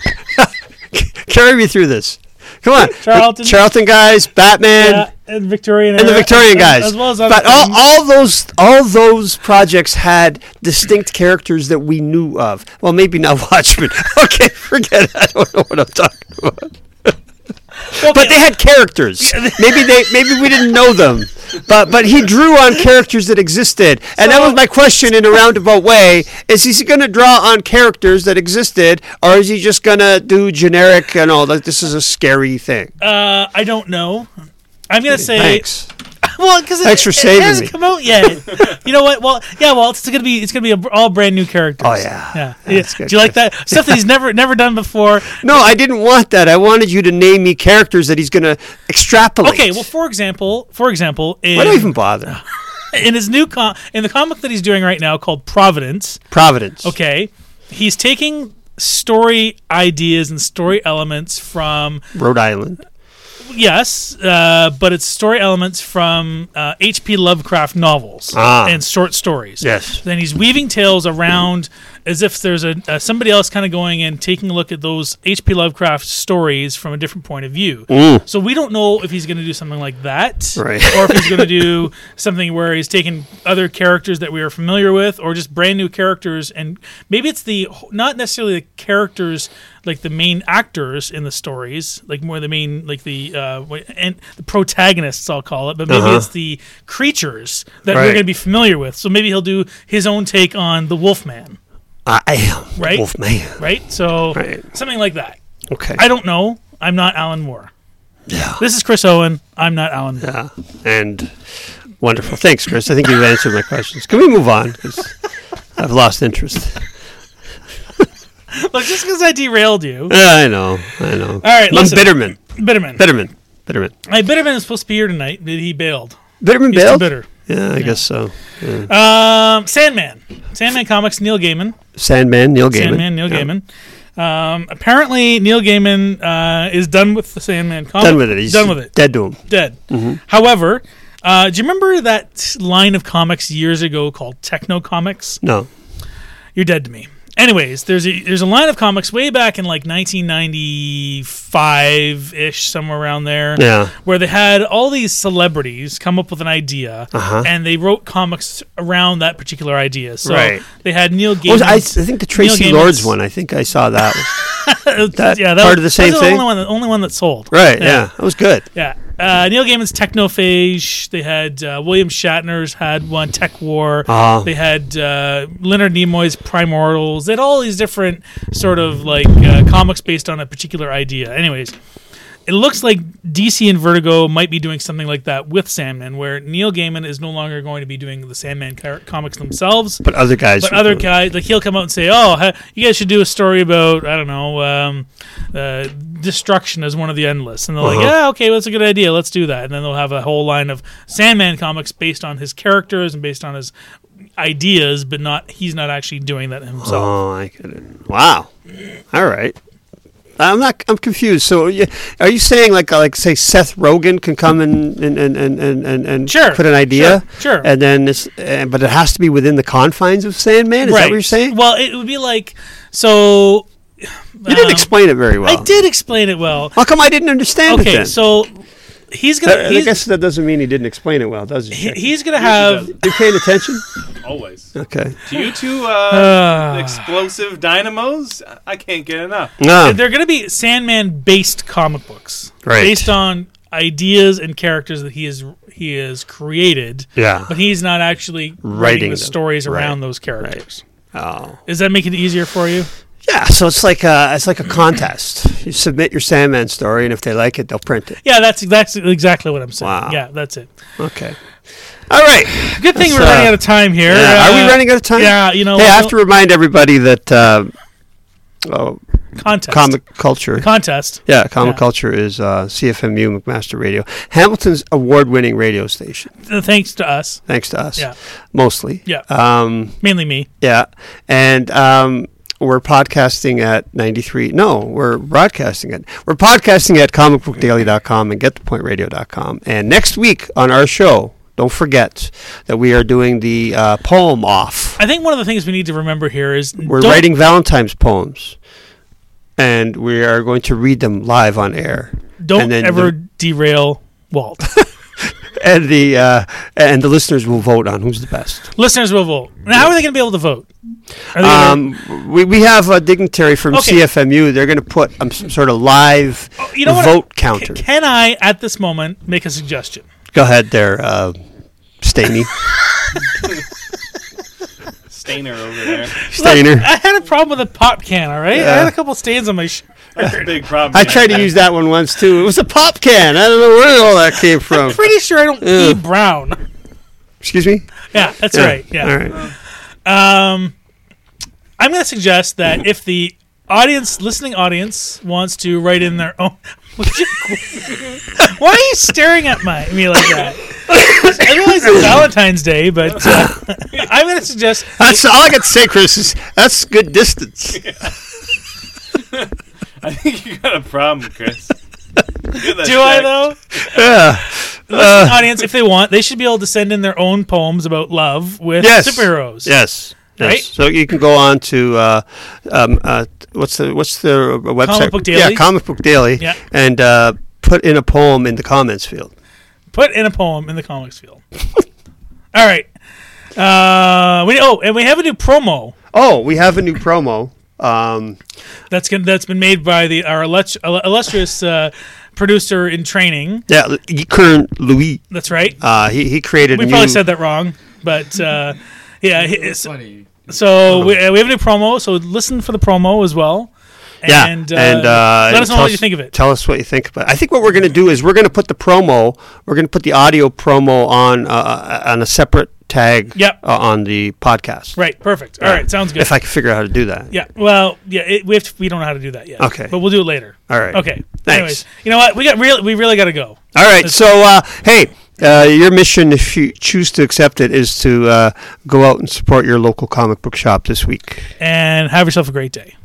Carry me through this. Come on, Charlton guys, Batman, and Victorian, and the Victorian guys, as well as but all those projects had distinct characters that we knew of. Well, maybe not Watchmen. Okay, forget it. I don't know what I'm talking about. Okay. But they had characters. Maybe we didn't know them. But he drew on characters that existed. And that was my question in a roundabout way. Is he going to draw on characters that existed, or is he just going to do generic, this is a scary thing? I don't know. I'm going to say... Thanks. Well, because thanks for saving me. It hasn't come out yet. You know what? Well, it's gonna be all brand new characters. Oh yeah. Do you like that stuff that he's never done before? No, I didn't want that. I wanted you to name me characters that he's gonna extrapolate. Okay. Well, for example, why do I even bother? In his new in the comic that he's doing right now called Providence. Okay, he's taking story ideas and story elements from Rhode Island. Yes, but it's story elements from H.P. Lovecraft novels and short stories. Yes. Then he's weaving tales around as if there's somebody else kind of going and taking a look at those H.P. Lovecraft stories from a different point of view. So we don't know if he's going to do something like that, right, or if he's going to do something where he's taking other characters that we are familiar with, or just brand new characters, and maybe it's not necessarily the characters like the main actors in the stories, like more the main, like the protagonists, I'll call it, but maybe it's the creatures that we're going to be familiar with. So maybe he'll do his own take on the Wolfman. I am Wolfman. Right? So something like that. Okay. I don't know. I'm not Alan Moore. Yeah. This is Chris Owen. I'm not Alan Moore. Yeah. And wonderful. Thanks, Chris. I think you've answered my questions. Can we move on? Because I've lost interest. Look, just because I derailed you. I know. All right, listen. Bitterman. Bitterman is supposed to be here tonight, but he bailed. Bitterman He's bailed? too bitter. Yeah, I guess so. Yeah. Sandman Comics, Neil Gaiman. Sandman, Neil Gaiman. Apparently, Neil Gaiman is done with the Sandman comic. Done with it. He's done with it. Dead to him. Dead. Mm-hmm. However, do you remember that line of comics years ago called Techno Comics? No. You're dead to me. Anyways, there's a line of comics way back in like 1995-ish, somewhere around there, where they had all these celebrities come up with an idea, and they wrote comics around that particular idea. So they had Neil Gaiman. I think the Tracy Lords one, I think I saw that one. that part of the same thing? The only one that sold. Right, yeah. That was good. Yeah. Neil Gaiman's Technophage. They had William Shatner's had one, Tech War. They had Leonard Nimoy's Primordials. They had all these different sort of like comics based on a particular idea. Anyways, it looks like DC and Vertigo might be doing something like that with Sandman, where Neil Gaiman is no longer going to be doing the Sandman comics themselves. But other guys. Like he'll come out and say, "Oh, you guys should do a story about destruction as one of the Endless," and they're like, "Yeah, okay, well, that's a good idea. Let's do that." And then they'll have a whole line of Sandman comics based on his characters and based on his ideas, but he's not actually doing that himself. Oh, I get it. Wow. All right. I'm confused. So, are you saying like say Seth Rogen can come and put an idea? Sure. And then but it has to be within the confines of Sandman. Is that what you're saying? Well, it would be like so. You didn't explain it very well. I did explain it well. How come I didn't understand it then? Okay, so he's gonna. I guess that doesn't mean he didn't explain it well, does it? He's gonna have. You paying attention? Always. Okay. Do you two explosive dynamos? I can't get enough. No. They're gonna be Sandman-based comic books, right? Based on ideas and characters that he has created. Yeah. But he's not actually writing the stories around those characters. Right. Oh. Does that make it easier for you? Yeah, so it's like a contest. You submit your Sandman story, and if they like it, they'll print it. Yeah, that's exactly what I'm saying. Wow. Yeah, that's it. Okay. All right. Good thing we're running out of time here. Yeah. Are we running out of time? Yeah, Hey, I have to remind everybody that contest. Comic Culture. Contest. Yeah, Comic Culture is CFMU McMaster Radio, Hamilton's award-winning radio station. Thanks to us. Yeah. Mostly. Yeah. Mainly me. Yeah. And we're podcasting at 93. No, we're broadcasting it. We're podcasting at comicbookdaily.com and getthepointradio.com. And next week on our show, don't forget that we are doing the poem off. I think one of the things we need to remember here is we're writing Valentine's poems, and we are going to read them live on air. Don't ever derail Walt. And the listeners will vote on who's the best. Listeners will vote. Now, how are they going to be able to vote? We have a dignitary from CFMU. They're going to put some sort of live vote counter. Can I, at this moment, make a suggestion? Go ahead there, Staney. Stainer over there. Stainer. Look, I had a problem with a pop can, all right? I had a couple stains on my shirt. That's a big problem. I tried to use that one once, too. It was a pop can. I don't know where all that came from. I'm pretty sure I don't eat brown. Excuse me? Yeah, that's right. Yeah. All right. I'm going to suggest that if the listening audience wants to write in their own... Why are you staring at me like that? I realize it's Valentine's Day, but I'm going to suggest... That's all I got to say, Chris, is that's good distance. I think you got a problem, Chris. Do I, though? Yeah. Listening audience, if they want, they should be able to send in their own poems about love with superheroes. Yes. Right? So you can go on to what's the website? Comic Book Daily. Yeah, Comic Book Daily. Yeah. And put in a poem in the comments field. Put in a poem in the comics field. All right. And we have a new promo. Oh, we have a new promo. That's been made by our illustrious producer in training. Yeah, Kern Louis. That's right. He created. We probably said that wrong, but yeah. Funny. So we have a new promo. So listen for the promo as well. Yeah, and let us know what you think of it. Tell us what you think about it. I think what we're going to do is we're going to put the audio promo on a separate tag on the podcast. Right, perfect. All right, sounds good. If I can figure out how to do that. Yeah, well, we don't know how to do that yet. Okay. But we'll do it later. All right. Okay. Thanks. Anyways, you know what? We really got to go. All right, so, hey, your mission, if you choose to accept it, is to go out and support your local comic book shop this week. And have yourself a great day.